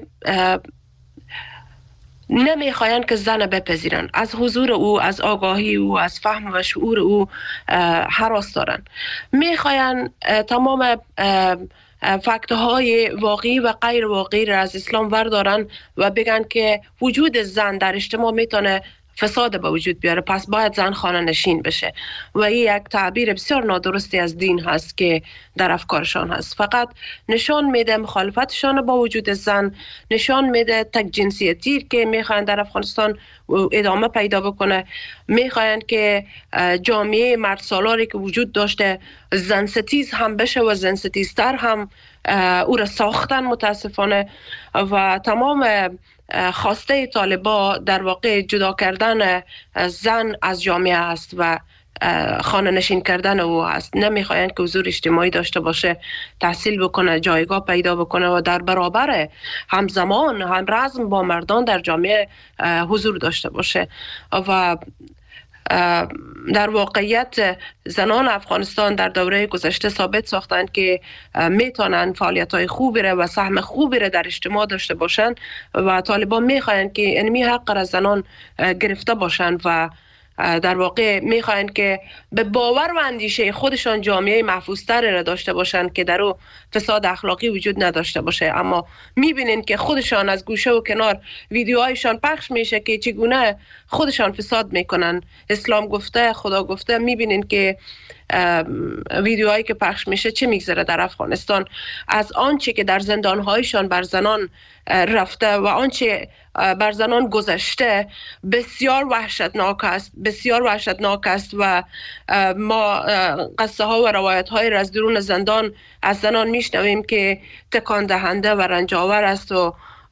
Speaker 4: نمیخواین که زن بپذیرن، از حضور او، از آگاهی او، از فهم و شعور او هراس دارن. میخواین تمام فکت‌های واقعی و غیر واقعی را از اسلام وردارن و بگن که وجود زن در اجتماع میتونه فساد به وجود بیاره، پس باید زن خانه نشین بشه و این یک تعبیر بسیار نادرستی از دین هست که در افکارشان هست. فقط نشان میده مخالفتشان با وجود زن، نشان میده تک جنسیتی که میخوان در افغانستان ادامه پیدا بکنه. میخوان که جامعه مرد سالاری که وجود داشته زن ستیز هم بشه و زن ستیزتر هم او را ساختن متاسفانه. و تمام خواسته طالبا در واقع جدا کردن زن از جامعه است و خانه نشین کردن او است. نمیخواین که حضور اجتماعی داشته باشه، تحصیل بکنه، جایگاه پیدا بکنه و در برابر همزمان هم رزم با مردان در جامعه حضور داشته باشه. و در واقعیت زنان افغانستان در دوره گذشته ثابت ساختند که میتونن فعالیت‌های خوبی را و سهم خوبی را در اجتماع داشته باشند و طالبان میخواین که انمی حق از زنان گرفته باشند و در واقع میخواین که به باور و اندیشه خودشان جامعه محفوظتر را داشته باشند که در او فساد اخلاقی وجود نداشته باشه. اما میبینین که خودشان از گوشه و کنار ویدیوهایشان پخش میشه که چگونه خودشان فساد میکنن. اسلام گفته، خدا گفته. میبینین که ویدیوهایی که پخش میشه چه میگذره در افغانستان، از آنچه که در زندانهایشان بر زنان رفته و آنچه بر زنان گذشته بسیار وحشتناک است، بسیار وحشتناک است. و ما قصه ها و روایت های را از درون زندان از زنان میشنویم که تکان دهنده و رنجاور است و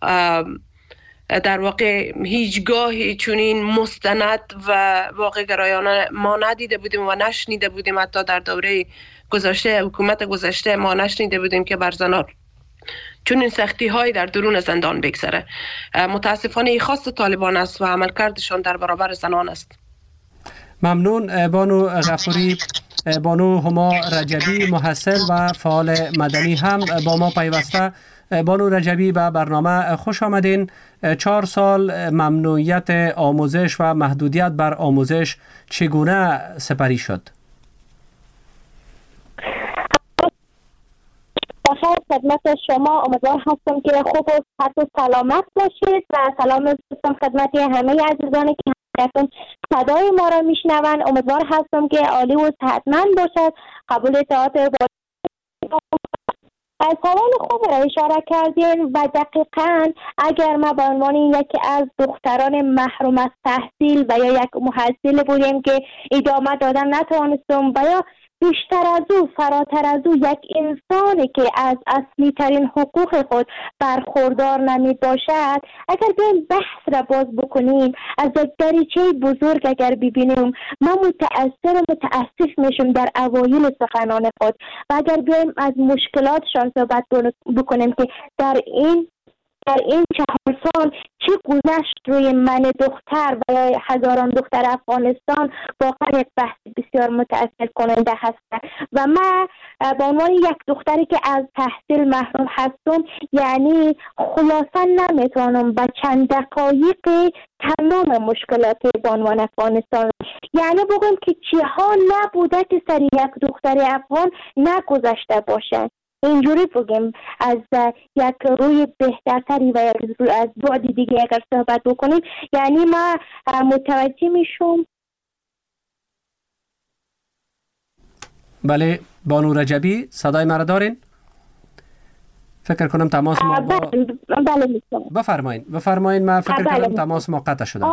Speaker 4: در واقع هیچگاهی چنین مستند و واقع گرایانه ما ندیده بودیم و نشنیده بودیم. حتی در دوره گذشته، حکومت گذشته، ما نشنیده بودیم که بر زنان چون این سختی هایی در درون زندان بگذره. متاسفانه این خواست طالبان است و عملکردشان در برابر زنان است.
Speaker 3: ممنون بانو غفوری. بانو هما رجبی، محصل و فعال مدنی هم با ما پیوسته. بانو رجبی، به برنامه خوش آمدین. 4 سال ممنوعیت آموزش و محدودیت بر آموزش چگونه سپری شد؟
Speaker 9: بخیر خدمت شما، امیدوار هستم که خوب و صحت و سلامت باشید و سلام می‌فرستم خدمت همه عزیزانی که صدای ما را میشنوند. امیدوار هستم که عالی و صحتمند باشد. قبول اطاعت از سوال خوب را اشاره کردین و دقیقاً اگر ما به عنوان یکی از دختران محروم از تحصیل و یا یک محصل بودیم که ادامه دادن نتوانستم و یا بیشتر از او، فراتر از او، یک انسانی که از اصلی ترین حقوق خود برخوردار نمی باشد، اگر بیایم بحث را باز بکنیم از یک دریچه بزرگ اگر ببینیم، ما متأثر و متاسف میشم در اوایل سخنان خود و اگر بیایم از مشکلاتشان صحبت بکنیم که در این 4 سال چه گذشت روی من دختر و هزاران دختر افغانستان، واقعا یک بحث بسیار متأثر کننده هست. و من به عنوان یک دختری که از تحصیل محروم هستم، یعنی خلاصا نمیتونم با چند دقایق تمام مشکلات به عنوان افغانستان، یعنی بگم که چیها نبوده که سر یک دختر افغان نگذشته باشد. اینجوری بگیم از یک روی بهترتری و از بعد دیگه اگر صحبت بکنیم، یعنی ما متوجه میشم.
Speaker 3: بله بانو رجبی، صدای مرا دارین؟ فکر کنم تماس ما
Speaker 9: بله
Speaker 3: بفرمایید. من فکر کنم تماس ما قطع شده.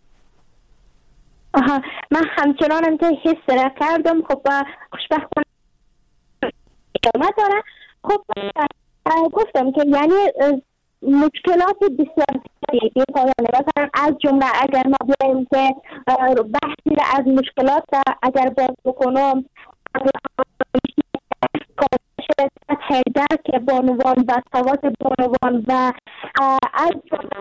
Speaker 9: من همچنان که حس را کردم. خب خوشبختانه ادامه داره. خب گفتم که یعنی مشکلات بسیار زیادی پایان مثلا از جمله اگر ما بیاییم که بحثی را از مشکلات را اگر باز بکنم درک بانوان و سواد بانوان و از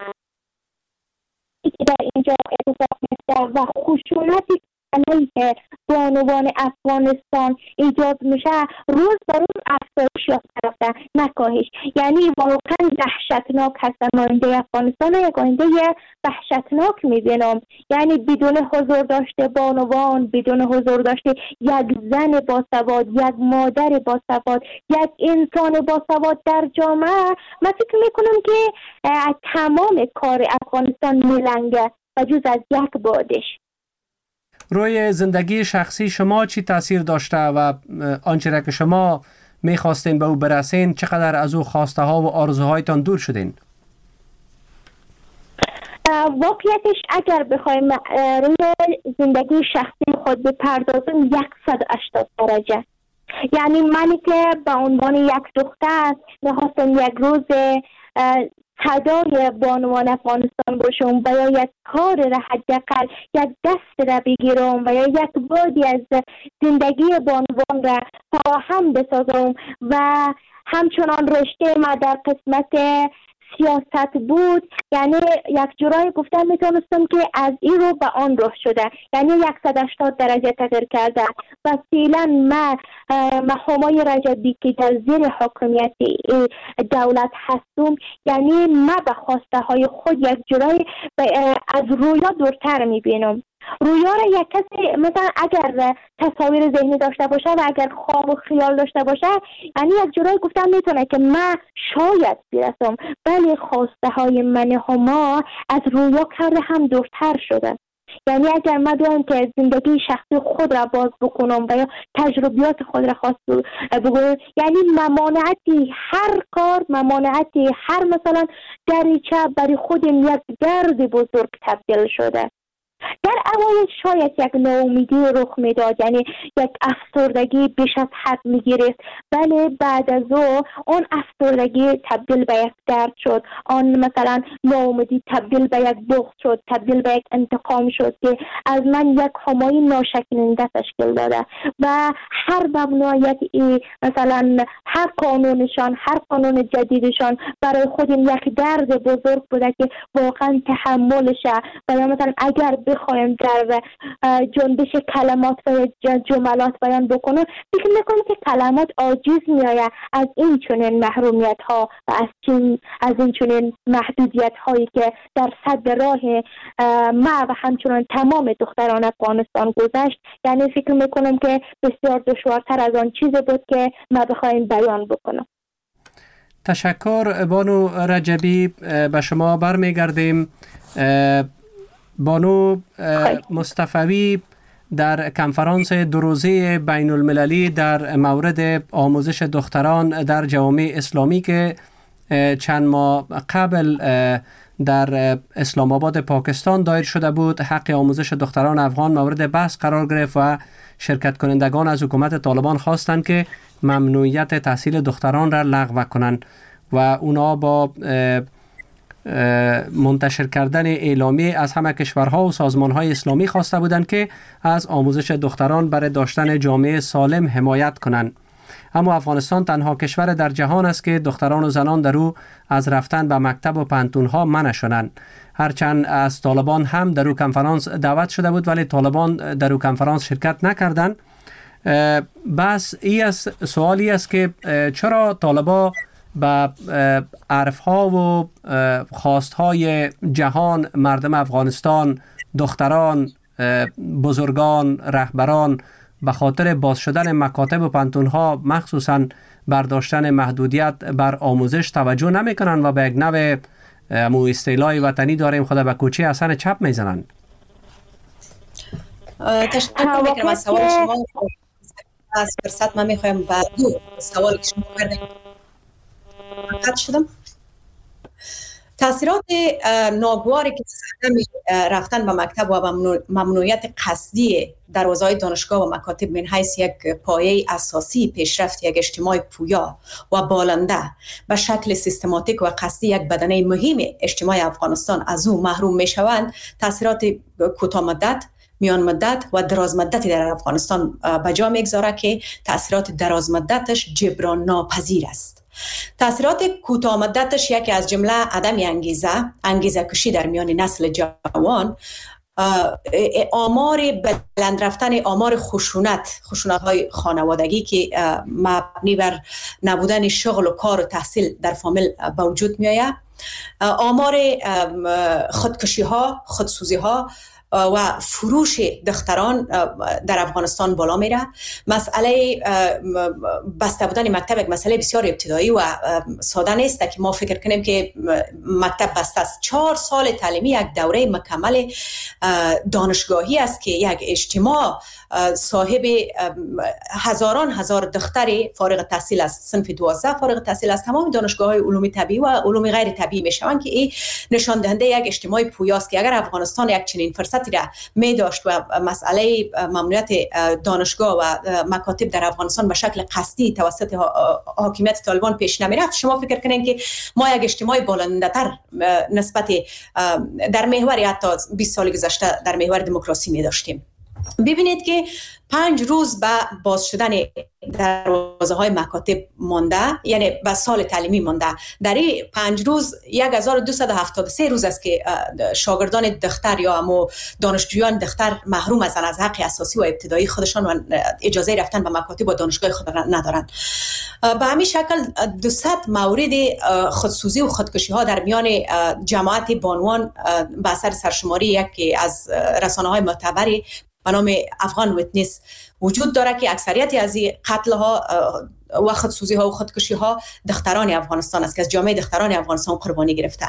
Speaker 9: که در اینجا اتفاق میفته و خشونتی که بانوان افغانستان ایجاد میشه روز به روز افزایش یافته رفته نه کاهش. یعنی واقعا وحشتناک هست. آینده افغانستان یک آینده وحشتناک میبینم. یعنی بدون حضور داشته بانوان، بدون حضور داشته یک زن باسواد، یک مادر باسواد، یک انسان باسواد در جامعه، من فکر میکنم که تمام کار افغانستان میلنگه و جز از یک بادش.
Speaker 3: روی زندگی شخصی شما چی تاثیر داشته و آنچه را که شما میخواستین به او برسین چقدر از او خواسته ها و آرزوهایتان دور شدین؟
Speaker 9: واقعیتش اگر بخوایم روی زندگی شخصی خود بپردازم 180 درجه. یعنی منی که به عنوان یک دختر میخواستم یک روز صدای بانوان افغانستان باشم و یا یک کار را حداقل یک دست را بگیرم و یا یک بادی از زندگی بانوان را فراهم بسازم و همچنان رشته ما در قسمت سیاست بود. یعنی یک جورایی گفتن میتونستم که از این رو به آن راه شده، یعنی 180 درجه تغییر کرده و فعلا ما همای رجبی که در زیر حاکمیت دولت هستم، یعنی ما به خواسته های خود یک جورایی از رویا دورتر میبینم. رویا را یک کسی مثلا اگر تصاویر ذهنی داشته باشه و اگر خواب و خیال داشته باشه، یعنی یک جورایی گفتم میتونه که من شاید برسم، ولی خواسته های من هما از رویا کرده هم دورتر شده. یعنی اگر من دوام که زندگی شخصی خود را باز بکنم و یا تجربیات خود را خواست بگویم، یعنی ممانعتی هر کار، ممانعتی هر مثلا دریچه برای خودم یک درد بزرگ تبدیل شده. در اوایل شاید یک ناامیدی رخ میداد، یعنی یک افسردگی بیش از حد میگیرست، ولی بعد از اون افسردگی تبدیل به یک درد شد، آن مثلا ناامیدی تبدیل به یک بغض شد، تبدیل به یک انتقام شد که از من یک همایی ناشکننده تشکیل داده و هر ممنوعیت مثلا هر قانونشان، هر قانون جدیدشان برای خودم یک درد بزرگ بوده که واقعا تحملشه. و مثلا اگر بخوایم در جنبش کلمات و جملات بیان بکنم، فکر میکنم که کلمات عاجز میآید از این چنین محرومیت ها و از این چنین محدودیت هایی که در صد راه ما و همچنان تمام دختران افغانستان گذشت. یعنی فکر میکنم که بسیار دشوارتر از آن چیزی بود که ما بخوایم بیان بکنم.
Speaker 3: تشکر بانو رجبی. به شما برمیگردیم. بانو مصطفوی در کنفرانس دو روزه بین المللی در مورد آموزش دختران در جوامع اسلامی که چند ماه قبل در اسلام آباد پاکستان دایر شده بود، حق آموزش دختران افغان مورد بحث قرار گرفت و شرکت کنندگان از حکومت طالبان خواستند که ممنوعیت تحصیل دختران را لغو کنند و اونا با منتشر کردن اعلامیه از همه کشورها و سازمانهای اسلامی خواسته بودند که از آموزش دختران برای داشتن جامعه سالم حمایت کنند. اما افغانستان تنها کشور در جهان است که دختران و زنان در او از رفتن به مکتب و پانتونها منع شدند. هرچند از طالبان هم در او کنفرانس دعوت شده بود ولی طالبان در او کنفرانس شرکت نکردند. بس سوالی است که چرا طالبان به عرفها و خواستهای جهان، مردم افغانستان، دختران، بزرگان، رهبران به خاطر باز شدن مکاتب و پانتونها مخصوصاً برداشتن محدودیت بر آموزش توجه نمی کنند و به یک نوع اصطلاح وطنی داریم خدا به کوچه اصلا چپ می زنند؟
Speaker 5: تشکر میکنم از سوال شما. از فرصت من میخوایم به دو سوال که شما کردیم قطع شدم. تاثیرات ناگواری که رفتن به مکتب و ممنوعیت قصدی دروازه‌های دانشگاه و مکاتب من حیث یک پایه اساسی پیشرفت یک اجتماع پویا و بالنده به شکل سیستماتیک و قصدی یک بدنه مهم اجتماع افغانستان از او محروم می شوند، تاثیرات کوتاه مدت، میان مدت و دراز مدتی در افغانستان به جا میگذاره که تاثیرات دراز مدتش جبران ناپذیر است. تاثیرات کوتاه مدتش یکی از جمله عدم انگیزه کشی در میان نسل جوان، آمار بلند رفتن آمار خشونت های خانوادگی که مبنی بر نبودن شغل و کار و تحصیل در فامیل به وجود می آید، آمار خودکشی ها، خودسوزی ها و فروش دختران در افغانستان بالا میره. مسئله بسته بودن مکتب یک مسئله بسیار ابتدایی و ساده نیست که ما فکر کنیم که مکتب بسته است. 4 سال تعلیمی یک دوره مکمل دانشگاهی است که یک اجتماع صاحب هزاران هزار دختری فارغ التحصیل است، صنف 12 فارغ التحصیل است، تمام دانشگاه‌های علوم طبیعی و علوم غیر طبیعی میشوند که این نشان دهنده یک اجتماع پویاست که اگر افغانستان یک چنین فرصتی را می داشت و مسئله ممنوعیت دانشگاه و مکاتب در افغانستان به شکل قصدی توسط حاکمیت طالبان پیش نمی رفت، شما فکر کنین که ما یک اجتماع بالنده‌تر نسبت در محور حتی 20 سال گذشته در محور دموکراسی می داشتیم. ببینید که 5 روز به باز شدن دروازه های مکاتب مانده، یعنی به سال تعلیمی مانده، در این 5 روز 1273 روز است که شاگردان دختر یا همو دانشجویان دختر محروم هستند از حق اساسی و ابتدایی خودشان و اجازه رفتن به مکاتب و دانشگاه خود ندارند. به همین شکل 200 مورد خودسوزی و خودکشی ها در میان جماعت بانوان به اثر سرشماری یکی از رسانه های معتبری به نام افغان ویتنس وجود داره که اکثریت از این قتل ها و خودسوزی ها و خودکشی ها دختران افغانستان است که از جامعه دختران افغانستان قربانی گرفته.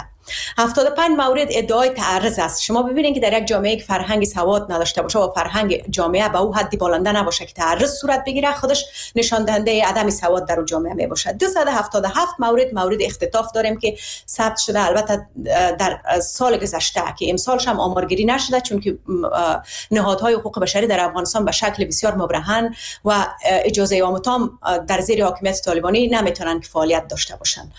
Speaker 5: 75 مورد ادعای تعرض است. شما ببینید که در یک جامعه که فرهنگ سواد نداشته باشه و فرهنگ جامعه به او حدی بالنده نباشه که تعرض صورت بگیره، خودش نشان دهنده عدم سواد در جامعه می باشد. 277 مورد اختطاف داریم که ثبت شده، البته در سال گذشته که امسالش هم آمارگیری نشده چون که نهادهای حقوق بشری در افغانستان به شکل بسیار مبرهن و اجازه عام تام در زیر حاکمیت طالبانی نمیتونن که فعالیت داشته باشن.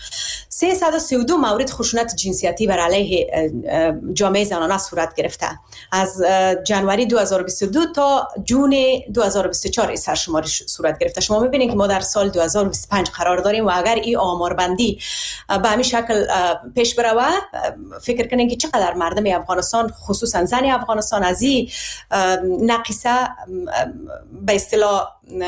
Speaker 5: 332 مورد خشونت جنسیتی بر علیه جامعه زنانه صورت گرفته. از جنوری 2022 تا جون 2024 سرشماری صورت گرفته. شما میبینید که ما در سال 2025 قرار داریم و اگر این آماربندی به همین شکل پیش بره، فکر کنین که چقدر مردم افغانستان خصوصا زن افغانستان از این نقصه به اصطلاح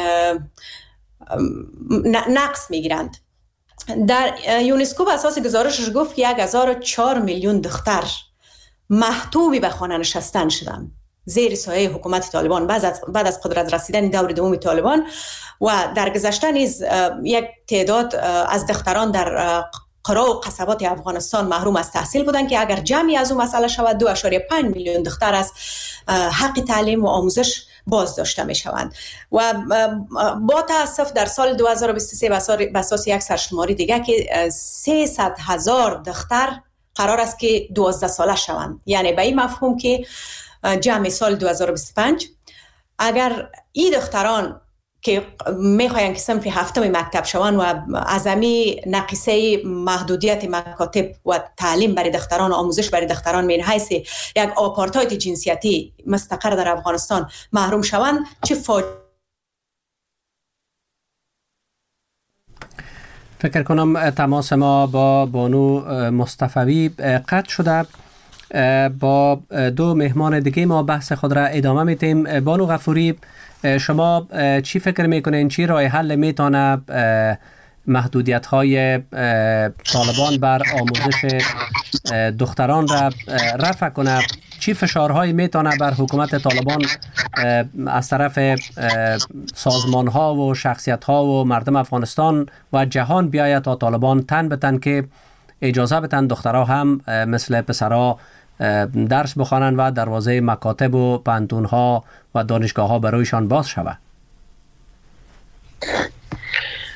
Speaker 5: نقص میگیرند. در یونسکو به اساس گزارشش گفت که 1004 میلیون دختر محتومی به خانه نشستن شدند زیر سایه حکومت طالبان بعد از قدرت رسیدن دور دوم طالبان و در گذشته نیز یک تعداد از دختران در قرا و قصبات افغانستان محروم از تحصیل بودند که اگر جمعی از اون مسئله شود 2.5 میلیون دختر از حق تعلیم و آموزش باز داشته می شوند. و با تاسف در سال 2023 به اساس یک سرشماری دیگه که 300,000 دختر قرار است که 12 ساله شوند، یعنی به این مفهوم که جمع سال 2025 اگر این دختران که میخواین که صنف هفتم مکتب شوند و عظمی نقصه محدودیت مکاتب و تعلیم برای دختران و آموزش برای دختران من حیث یک آپارتاید جنسیتی مستقر در افغانستان محروم شوند، چه
Speaker 3: فکر کنم تماس ما با بانو مصطفوی قطع شده. با 2 مهمان دیگه ما بحث خود را ادامه میتیم. بانو غفوری، شما چی فکر میکنین چی راه حل میتونه محدودیت های طالبان بر آموزش دختران را رفع کنه؟ چی فشارهایی میتونه بر حکومت طالبان از طرف سازمان ها و شخصیت ها و مردم افغانستان و جهان بیاید تا طالبان تن به تن که اجازه بتن دخترها هم مثل پسرها درس بخوانند و دروازه مکاتب و پانتون ها و دانشگاه ها برایشان باز شود؟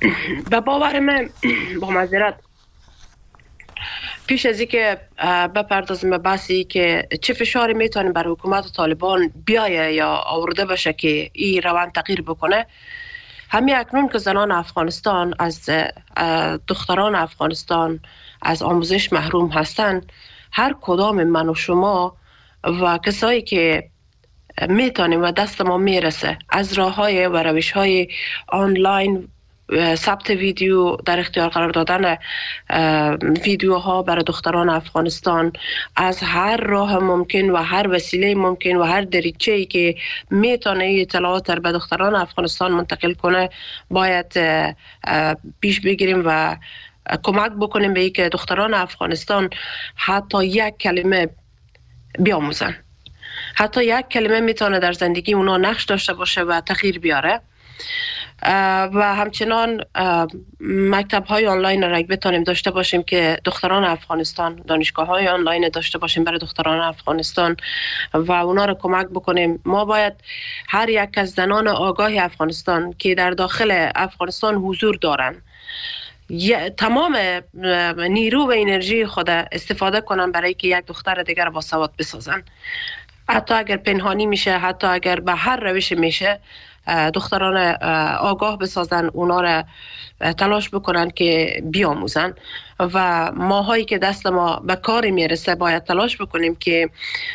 Speaker 4: به باور من با معذرت پیش از اینکه بپردازیم به بحثی که چه فشاری میتونه بر حکومت طالبان بیایه یا آورده بشه که این روند تغییر بکنه، همین اکنون که زنان افغانستان از دختران افغانستان از آموزش محروم هستند، هر کدام من و شما و کسایی که میتونیم و دست ما میرسه از راه‌های و روش‌های آنلاین، ثبت ویدیو در اختیار قرار دادن ویدیوها برای دختران افغانستان، از هر راه ممکن و هر وسیله ممکن و هر دریچه‌ای که میتونه اطلاعات به دختران افغانستان منتقل کنه باید پیش بگیریم و کمک بکنیم به این که دختران افغانستان حتی یک کلمه بیاموزن. حتی یک کلمه میتونه در زندگی اونا نقش داشته باشه و تغییر بیاره. و همچنان مکتب های آنلاین را بتانیم داشته باشیم که دختران افغانستان، دانشگاه های آنلاین داشته باشیم برای دختران افغانستان و اونا را کمک بکنیم. ما باید هر یک از زنان آگاه افغانستان که در داخل افغانستان حضور دارن تمام نیرو و انرژی خود استفاده کنن برای که یک دختر دیگر با سواد بسازن. حتی اگر پنهانی میشه، حتی اگر به هر روش میشه، دختران آگاه بسازن، اونا را تلاش بکنن که بیاموزن و ماهایی که دست ما به کاری میرسه باید تلاش بکنیم که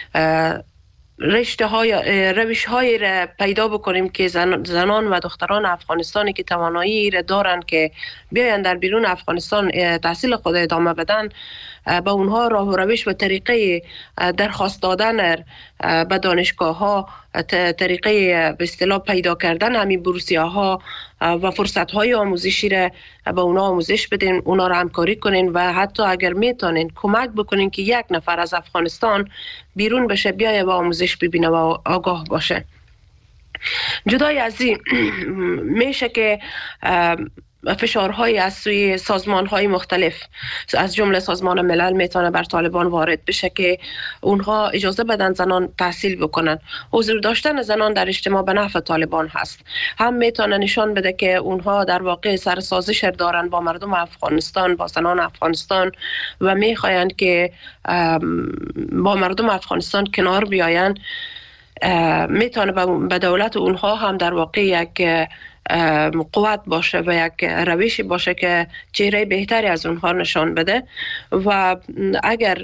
Speaker 4: روش های را پیدا بکنیم که زنان و دختران افغانستانی که توانایی را دارن که بیاین در بیرون افغانستان تحصیل خود ادامه بدن، به اونها راه و روش و طریقه درخواست دادن به دانشگاه ها، طریقه به اصطلاح پیدا کردن همین بورسیه ها و فرصت های آموزشی را به اونا آموزش بدین، اونا را همکاری کنین و حتی اگر میتونین کمک بکنین که یک نفر از افغانستان بیرون بشه، بیایه و آموزش ببینه و آگاه باشه. جدای از این میشه که فشارهای از سوی سازمانهای مختلف از جمله سازمان ملل میتونه بر طالبان وارد بشه که اونها اجازه بدن زنان تحصیل بکنن. حضور داشتن زنان در اجتماع به نفع طالبان هست. هم میتونه نشان بده که اونها در واقع سرسازش دارن با مردم افغانستان، با زنان افغانستان و میخواین که با مردم افغانستان کنار بیاین. میتونه به دولت اونها هم در واقع یک قوت باشه و یک روشی باشه که چهره بهتری از اونها نشان بده و اگر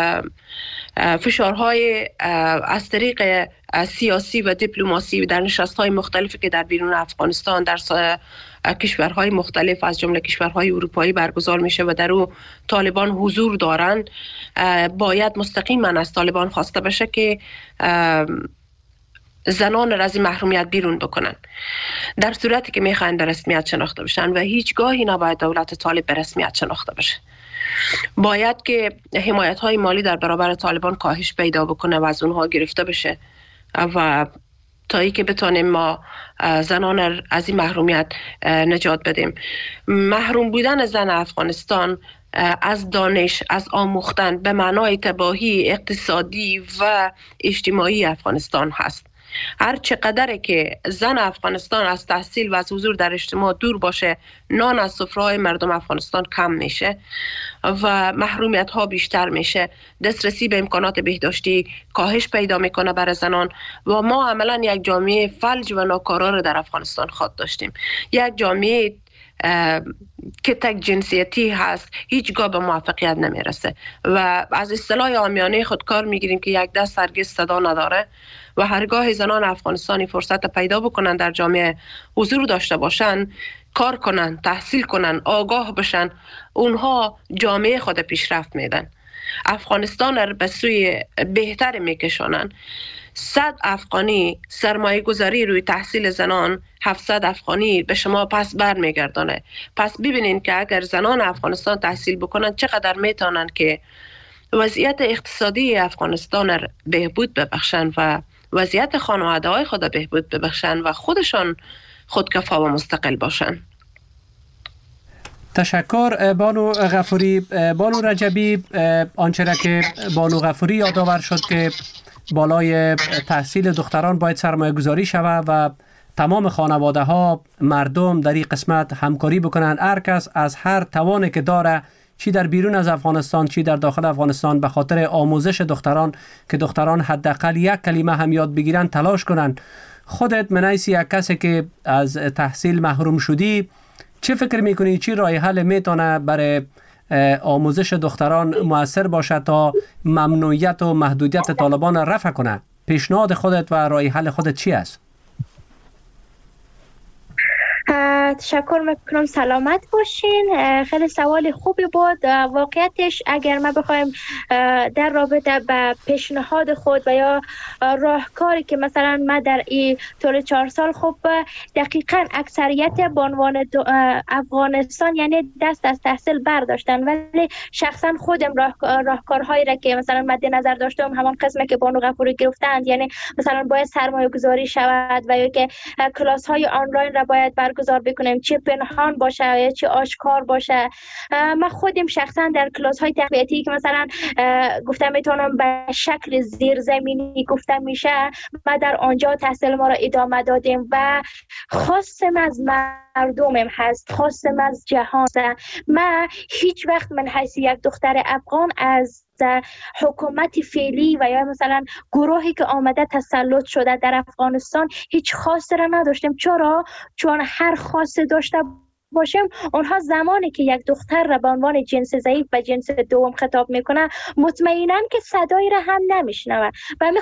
Speaker 4: فشارهای از طریق سیاسی و دیپلماسی در نشست‌های مختلفی که در بیرون افغانستان در کشورهای مختلف از جمله کشورهای اروپایی برگزار میشه و در او طالبان حضور دارند، باید مستقیما از طالبان خواسته بشه که زنان را از محرومیت بیرون بکنن. در صورتی که میخواین به رسمیت شناخته بشن و هیچگاهی نباید دولت طالب به رسمیت شناخته بشه. باید که حمایت های مالی در برابر طالبان کاهش پیدا بکنه و از اونها گرفته بشه و تا ای که بتونیم ما زنان از این محرومیت نجات بدیم. محروم بودن زن افغانستان از دانش، از آموختن به معنای تباهی اقتصادی و اجتماعی افغانستان هست. هر چقدر که زن افغانستان از تحصیل و از حضور در اجتماع دور باشه، نان از سفره‌های مردم افغانستان کم میشه و محرومیت ها بیشتر میشه، دسترسی به امکانات بهداشتی کاهش پیدا میکنه برای زنان و ما عملا یک جامعه فلج و ناکارا رو در افغانستان خود داشتیم. یک جامعه که تک جنسیتی هست، هیچگاه به موفقیت نمیرسه و از اصطلاح عامیانه خودکار میگیریم که یک دست هرگز صدا نداره و هرگاه زنان افغانستانی فرصت پیدا بکنن در جامعه حضور داشته باشن، کار کنن، تحصیل کنن، آگاه بشن، اونها جامعه خود پیشرفت میدن، افغانستان را به سوی بهتر میکشونن. 100 افغانی سرمایه گذاری روی تحصیل زنان 700 افغانی به شما پس بر میگردانه. پس ببینین که اگر زنان افغانستان تحصیل بکنن چقدر میتونن که وضعیت اقتصادی افغانستان را بهبود ببخشن و وضعیت خانواده های خود بهبود ببخشن و خودشان خودکفا و مستقل باشن.
Speaker 3: تشکر بانو غفوری. بانو رجبی، آنچه را که بانو غفوری یادآور شد که بالای تحصیل دختران باید سرمایه گذاری شود و تمام خانواده ها، مردم در این قسمت همکاری بکنن، هر کس از هر توانی که داره، چی در بیرون از افغانستان چی در داخل افغانستان، به خاطر آموزش دختران که دختران حداقل یک کلمه هم یاد بگیرن تلاش کنن. خودت من حیث یک کسی که از تحصیل محروم شدی، چه فکر میکنی چی راه حل میتونه برای آموزش دختران مؤثر باشه تا ممنوعیت و محدودیت طالبان رفع کنه؟ پیشنهاد خودت و راه حل خودت چی است؟
Speaker 9: تشکر میکنم، سلامت باشین. خیلی سوال خوبی بود. واقعیتش اگر ما بخوایم در رابطه با پیشنهاد خود و یا راهکاری که مثلا ما در این طول 4 سال خب دقیقاً اکثریت بانوان افغانستان یعنی دست از تحصیل برداشتن، ولی شخصا خودم راهکارهایی را که مثلا مد نظر داشتم همان قسمی که بانو غفوری گرفتند، یعنی مثلا باید سرمایه گذاری شود و یا که کلاس های آنلاین را باید برگزار بکنیم، چه پنهان باشه یا چه آشکار باشه. من خودم شخصا در کلاس های تقویتی که مثلا گفتم میتونم به شکل زیرزمینی گفتم میشه، ما در آنجا تحصیل ما را ادامه دادیم و خواستم از مردمم هست، خواستم از جهان. من هیچ وقت من حیث یک دختر افغان از حکومت فعلی و یا مثلا گروهی که آمده تسلط شده در افغانستان هیچ خواسته را نداشتم. چرا؟ چون هر خواسته داشته باشم اونها زمانی که یک دختر را به عنوان جنس ضعیف و جنس دوم خطاب میکنه مطمئناً که صدایی را هم نمیشنوه و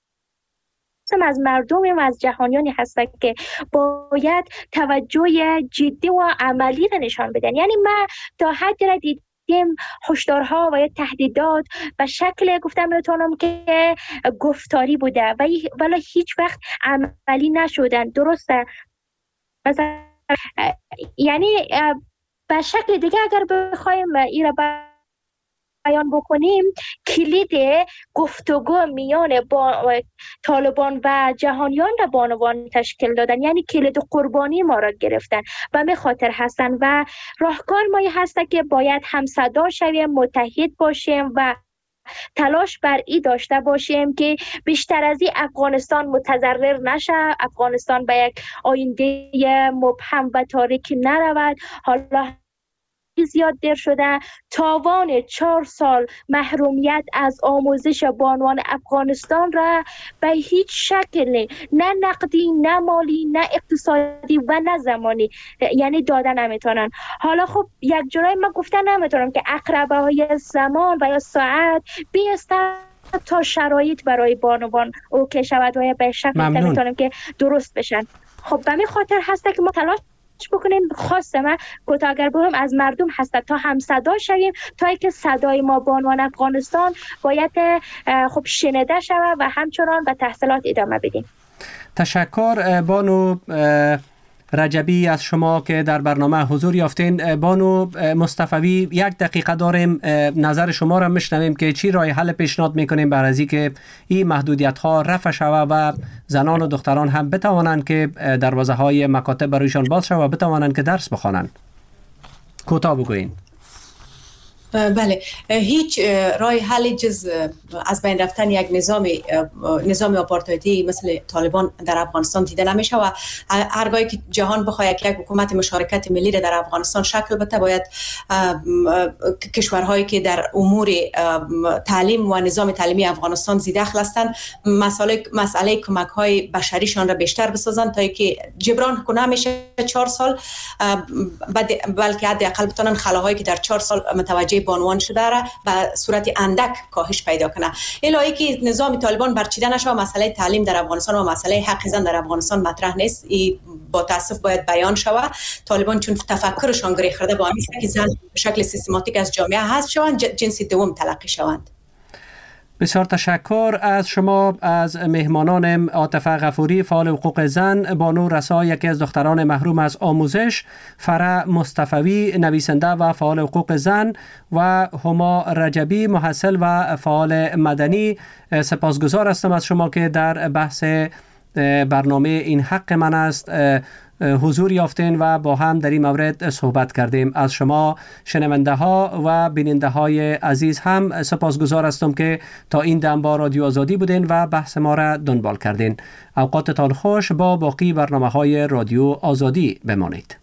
Speaker 9: از مردم و از جهانیانی هست که باید توجه جدی و عملی را نشان بدن. یعنی من تا حدی را دیدیم هشدارها و تهدیدات به شکل گفتم میتونم که گفتاری بوده ولی هیچ وقت عملی نشدن. درسته؟ مثلا یعنی به شکل دیگه اگر بخوایم این را بیان بکنیم، کلید گفتگو میان طالبان و جهانیان را بانوان تشکیل دادن، یعنی کلید قربانی ما را گرفتن و به خاطر هستن و راهکار ما هست که باید همصدا شویم، متحد باشیم و تلاش بر این داشته باشیم که بیشتر از این افغانستان متضرر نشه، افغانستان به یک آینده مبهم و تاریک نرود. حالا زیاد دیر شده، تاوان 4 سال محرومیت از آموزش بانوان افغانستان را به هیچ شکل نه نقدی، نه مالی، نه اقتصادی و نه زمانی یعنی دادن نمیتونن. حالا خب یک جورایی ما گفتن نمیتونم که اقربه های زمان و یا ساعت بیسته تا شرایط برای بانوان اوکی شود و یا به شکل نمیتونم که درست بشن. خب به می خاطر هسته که ما تلاش بکنیم. خواست من کوتاه‌گر بگم از مردم هست تا هم صدا شویم تا اینکه صدای ما بانوان افغانستان باید خب شنیده شود و همچنان به تحصیلات ادامه بدیم.
Speaker 3: تشکر بانو رجبی از شما که در برنامه حضور یافتین. بانو مصطفوی 1 دقیقه داریم، نظر شما را میشنویم که چی راه حل پیشنهاد میکنیم برای از اینکه این محدودیت ها رفع شود و زنان و دختران هم بتوانند که دروازه های مکاتب برایشان باز شود و بتوانند که درس بخوانند. کوتاه بگوین.
Speaker 5: بله، هیچ راه حل جز از بین رفتن یک نظام آپارتایدی مثل طالبان در افغانستان دیده نمیشه و هرگاهی که جهان بخواد یک حکومت مشارکت ملی را در افغانستان شکل بده، باید کشورهایی که در امور تعلیم و نظام تعلیمی افغانستان زیدخل هستند مسئله کمک های بشریشان را بیشتر بسازند تا اینکه جبران کنه میشه 4 سال، بلکه حداقل بتونن خلاهایی که در 4 سال متوجه بانوان شده را به صورت اندک کاهش پیدا کنه. الهی که نظام طالبان برچیده نشه، مسئله تعلیم در افغانستان و مسئله حق زن در افغانستان مطرح نیست. با تاسف باید بیان شود. طالبان چون تفکرشان گره خورده با همین که زن به شکل سیستماتیک از جامعه حذف شوند، جنس دوم تلقی شوند.
Speaker 3: بسیار تشکر از شما، از مهمانان عاطفه غفوری فعال حقوق زن، بانو رسا یکی از دختران محروم از آموزش، فرح مصطفوی نویسنده و فعال حقوق زن و هما رجبی محصل و فعال مدنی. سپاسگزار هستم از شما که در بحث برنامه این حق من است حضور یافتین و با هم در این مورد صحبت کردیم. از شما شنونده ها و بیننده های عزیز هم سپاسگزار هستم که تا این دم با رادیو آزادی بودین و بحث ما را دنبال کردین. اوقاتتان خوش. با باقی برنامه های رادیو آزادی بمانید.